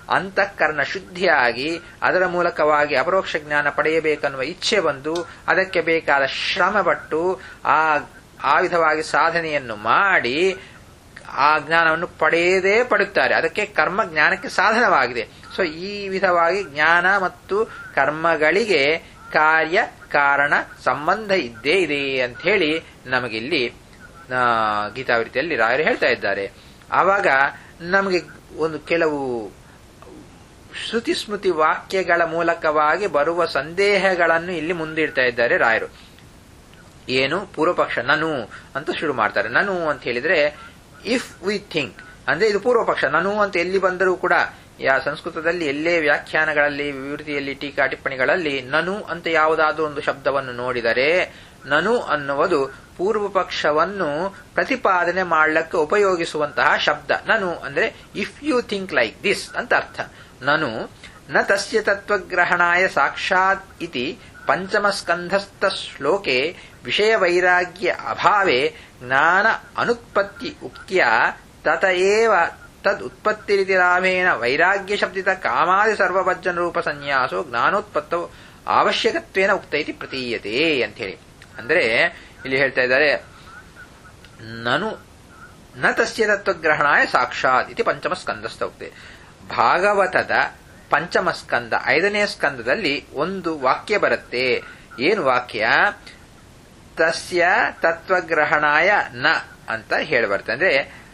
ಅಂತಃಕರಣ ಶುದ್ಧಿಯಾಗಿ ಅದರ ಮೂಲಕವಾಗಿ ಅಪರೋಕ್ಷ ಜ್ಞಾನ ಪಡೆಯಬೇಕನ್ನುವ ಇಚ್ಛೆ ಬಂದು ಅದಕ್ಕೆ ಬೇಕಾದ ಶ್ರಮಪಟ್ಟು ಆ ಆ ವಿಧವಾಗಿ ಸಾಧನೆಯನ್ನು ಮಾಡಿ ಆ ಜ್ಞಾನವನ್ನು ಪಡೆಯದೇ ಪಡೆಯುತ್ತಾರೆ. ಅದಕ್ಕೆ ಕರ್ಮ ಜ್ಞಾನಕ್ಕೆ ಸಾಧನವಾಗಿದೆ. ಸೊ ಈ ವಿಧವಾಗಿ ಜ್ಞಾನ ಮತ್ತು ಕರ್ಮಗಳಿಗೆ ಕಾರ್ಯ ಕಾರಣ ಸಂಬಂಧ ಇದ್ದೇ ಇದೆ ಅಂತ ಹೇಳಿ ನಮಗಿಲ್ಲಿ ಗೀತಾವೃತ್ತಿಯಲ್ಲಿ ರಾಯರು ಹೇಳ್ತಾ ಇದ್ದಾರೆ. ಆವಾಗ ನಮಗೆ ಒಂದು ಕೆಲವು ಶ್ರುತಿ ಸ್ಮೃತಿ ವಾಕ್ಯಗಳ ಮೂಲಕವಾಗಿ ಬರುವ ಸಂದೇಹಗಳನ್ನು ಇಲ್ಲಿ ಮುಂದಿಡ್ತಾ ಇದ್ದಾರೆ ರಾಯರು. ಏನು? ಪೂರ್ವಪಕ್ಷ ನನು ಅಂತ ಶುರು ಮಾಡ್ತಾರೆ. ನನು ಅಂತ ಹೇಳಿದ್ರೆ ಇಫ್ ವಿ ಥಿಂಕ್ ಅಂದ್ರೆ ಇದು ಪೂರ್ವಪಕ್ಷ. ನನು ಅಂತ ಎಲ್ಲಿ ಬಂದರೂ ಕೂಡ ಯಾ ಸಂಸ್ಕೃತದಲ್ಲಿ ಎಲ್ಲೇ ವ್ಯಾಖ್ಯಾನಗಳಲ್ಲಿ ವಿವೃತಿಯಲ್ಲಿ ಟೀಕಾ ಟಿಪ್ಪಣಿಗಳಲ್ಲಿ ನನು ಅಂತ ಯಾವುದಾದ್ರೂ ಒಂದು ಶಬ್ದವನ್ನು ನೋಡಿದರೆ ನನು ಅನ್ನುವುದು ಪೂರ್ವ ಪಕ್ಷವನ್ನು ಪ್ರತಿಪಾದನೆ ಮಾಡಲಿಕ್ಕೆ ಉಪಯೋಗಿಸುವಂತಹ ಶಬ್ದ. ನನು ಅಂದ್ರೆ if you think like this ಅಂತ ಅರ್ಥ. ನನು ನ ತಸ್ಯ ತತ್ವಗ್ರಹಣಾಯ ಸಾಕ್ಷಾತ್ ಇತಿ ಪಂಚಮ ಸ್ಕಂಧಸ್ಥ ಶ್ಲೋಕೆ ವಿಷಯ ವೈರಾಗ್ಯ ಅಭಾವೆ ಜ್ಞಾನ ಅನುತ್ಪತ್ತಿ ಉಕ್ತ್ಯ ತತ ಏವ ತದ್ ಉತ್ಪತ್ತಿರಿತಿ ಲಾಭೇನ ವೈರಾಗ್ಯ ಶಬ್ದಿತ ಕಾಮಾದಿ ಸರ್ವಭಜ್ಜನ ರೂಪ ಸನ್ಯಾಸೋ ಜ್ಞಾನೋತ್ಪತ್ತೋ ಅವಶ್ಯಕತ್ವೇನ ಉಕ್ತ ಇತಿ ಪ್ರತೀಯತೆ ಅಂತ ಹೇಳಿ. ಅಂದ್ರೆ ಇಲ್ಲಿ ಹೇಳ್ತಾ ಇದ್ದಾರೆ, ನನು ನ ತಸ್ಯ ತತ್ವಗ್ರಹಣಾಯ ಸಾಕ್ಷಾತ್ ಇತಿ ಪಂಚಮ ಸ್ಕಂದಸ್ಥ ಉಕ್ತೆ. ಭಾಗವತದ ಪಂಚಮ ಸ್ಕಂದ ಐದನೇ ಸ್ಕಂದದಲ್ಲಿ ಒಂದು ವಾಕ್ಯ ಬರುತ್ತೆ. ಏನು ವಾಕ್ಯ? ತಸ್ಯ ತತ್ವಗ್ರಹಣಾಯ ನ ಅಂತ ಹೇಳಿ ಬರುತ್ತೆ. ಅಂದ್ರೆ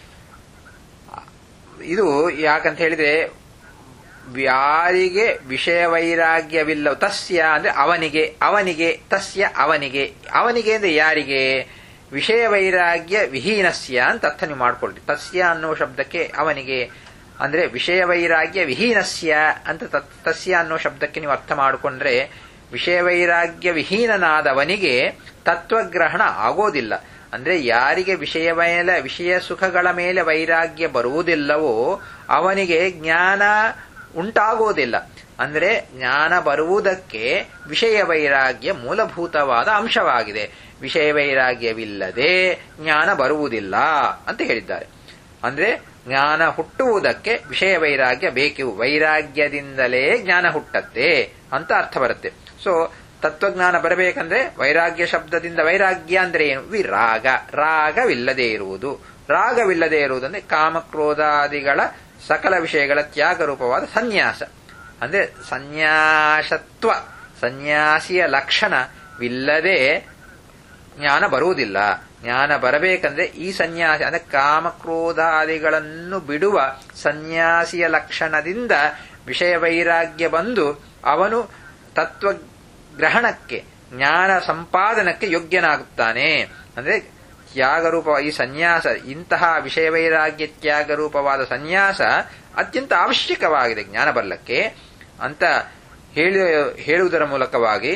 ಇದು ಯಾಕಂತ ಹೇಳಿದ್ರೆ ಯಾರಿಗೆ ವಿಷಯ ವೈರಾಗ್ಯವಿಲ್ಲ, ತಸ್ಯ ಅಂದ್ರೆ ಅವನಿಗೆ, ಅವನಿಗೆ ತಸ್ಯ ಅವನಿಗೆ, ಅವನಿಗೆ ಅಂದ್ರೆ ಯಾರಿಗೆ? ವಿಷಯ ವೈರಾಗ್ಯ ವಿಹೀನಸ್ಯ ಅಂತ ಅರ್ಥ ನೀವು ಮಾಡ್ಕೊಳ್ರಿ. ತಸ್ಯ ಅನ್ನೋ ಶಬ್ದಕ್ಕೆ ಅವನಿಗೆ ಅಂದ್ರೆ ವಿಷಯ ವೈರಾಗ್ಯ ವಿಹೀನಸ್ಯ ಅಂತ ತಸ್ಯ ಅನ್ನೋ ಶಬ್ದಕ್ಕೆ ನೀವು ಅರ್ಥ ಮಾಡಿಕೊಂಡ್ರೆ ವಿಷಯ ವೈರಾಗ್ಯ ವಿಹೀನನಾದವನಿಗೆ ತತ್ವಗ್ರಹಣ ಆಗೋದಿಲ್ಲ. ಅಂದ್ರೆ ಯಾರಿಗೆ ವಿಷಯ ಮೇಲೆ ವಿಷಯ ಸುಖಗಳ ಮೇಲೆ ವೈರಾಗ್ಯ ಬರುವುದಿಲ್ಲವೋ ಅವನಿಗೆ ಜ್ಞಾನ ಉಂಟಾಗೋದಿಲ್ಲ. ಅಂದ್ರೆ ಜ್ಞಾನ ಬರುವುದಕ್ಕೆ ವಿಷಯ ವೈರಾಗ್ಯ ಮೂಲಭೂತವಾದ ಅಂಶವಾಗಿದೆ. ವಿಷಯ ವೈರಾಗ್ಯವಿಲ್ಲದೆ ಜ್ಞಾನ ಬರುವುದಿಲ್ಲ ಅಂತ ಹೇಳಿದ್ದಾರೆ. ಅಂದ್ರೆ ಜ್ಞಾನ ಹುಟ್ಟುವುದಕ್ಕೆ ವಿಷಯ ವೈರಾಗ್ಯ ಬೇಕು, ವೈರಾಗ್ಯದಿಂದಲೇ ಜ್ಞಾನ ಹುಟ್ಟತ್ತೆ ಅಂತ ಅರ್ಥ ಬರುತ್ತೆ. ಸೊ ತತ್ವಜ್ಞಾನ ಬರಬೇಕಂದ್ರೆ ವೈರಾಗ್ಯ ಶಬ್ದದಿಂದ ವೈರಾಗ್ಯ ಅಂದ್ರೆ ಏನು? ವಿರಾಗ, ರಾಗವಿಲ್ಲದೆ ಇರುವುದು. ರಾಗವಿಲ್ಲದೆ ಇರುವುದಂದ್ರೆ ಕಾಮಕ್ರೋಧಾದಿಗಳ ಸಕಲ ವಿಷಯಗಳ ತ್ಯಾಗ ರೂಪವಾದ ಸನ್ಯಾಸ. ಅಂದ್ರೆ ಸನ್ಯಾಸತ್ವ, ಸನ್ಯಾಸಿಯ ಲಕ್ಷಣವಿಲ್ಲದೆ ಜ್ಞಾನ ಬರುವುದಿಲ್ಲ. ಜ್ಞಾನ ಬರಬೇಕಂದ್ರೆ ಈ ಸನ್ಯಾಸಿ ಅಂದ್ರೆ ಕಾಮಕ್ರೋಧಾದಿಗಳನ್ನು ಬಿಡುವ ಸನ್ಯಾಸಿಯ ಲಕ್ಷಣದಿಂದ ವಿಷಯ ವೈರಾಗ್ಯ ಬಂದು ಅವನು ತತ್ವ ಗ್ರಹಣಕ್ಕೆ ಜ್ಞಾನ ಸಂಪಾದನಕ್ಕೆ ಯೋಗ್ಯನಾಗುತ್ತಾನೆ. ಅಂದ್ರೆ ತ್ಯಾಗರೂಪ ಈ ಸನ್ಯಾಸ, ಇಂತಹ ವಿಷಯ ವೈರಾಗ್ಯ ತ್ಯಾಗ ರೂಪವಾದ ಸನ್ಯಾಸ ಅತ್ಯಂತ ಅವಶ್ಯಕವಾಗಿದೆ ಜ್ಞಾನ ಬರಲಿಕ್ಕೆ ಅಂತ ಹೇಳಿ ಹೇಳುವುದರ ಮೂಲಕವಾಗಿ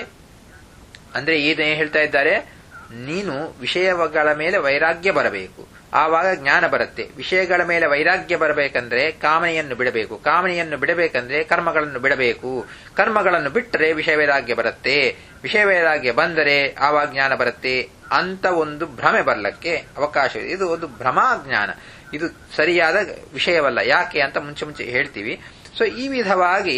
ಅಂದ್ರೆ ಏನೇ ಹೇಳ್ತಾ ಇದ್ದಾರೆ, ನೀನು ವಿಷಯಗಳ ಮೇಲೆ ವೈರಾಗ್ಯ ಬರಬೇಕು, ಆವಾಗ ಜ್ಞಾನ ಬರುತ್ತೆ. ವಿಷಯಗಳ ಮೇಲೆ ವೈರಾಗ್ಯ ಬರಬೇಕಂದ್ರೆ ಕಾಮನೆಯನ್ನು ಬಿಡಬೇಕು, ಕಾಮನೆಯನ್ನು ಬಿಡಬೇಕಂದ್ರೆ ಕರ್ಮಗಳನ್ನು ಬಿಡಬೇಕು, ಕರ್ಮಗಳನ್ನು ಬಿಟ್ಟರೆ ವಿಷಯ ವೈರಾಗ್ಯ ಬರುತ್ತೆ, ವಿಷಯ ವೈರಾಗ್ಯ ಬಂದರೆ ಆವಾಗ ಜ್ಞಾನ ಬರುತ್ತೆ ಅಂತ ಒಂದು ಭ್ರಮೆ ಬರಲಿಕ್ಕೆ ಅವಕಾಶವಿದೆ. ಇದು ಒಂದು ಭ್ರಮಾಜ್ಞಾನ, ಇದು ಸರಿಯಾದ ವಿಷಯವಲ್ಲ. ಯಾಕೆ ಅಂತ ಮುಂಚೆ ಮುಂಚೆ ಹೇಳ್ತೀವಿ. ಸೊ ಈ ವಿಧವಾಗಿ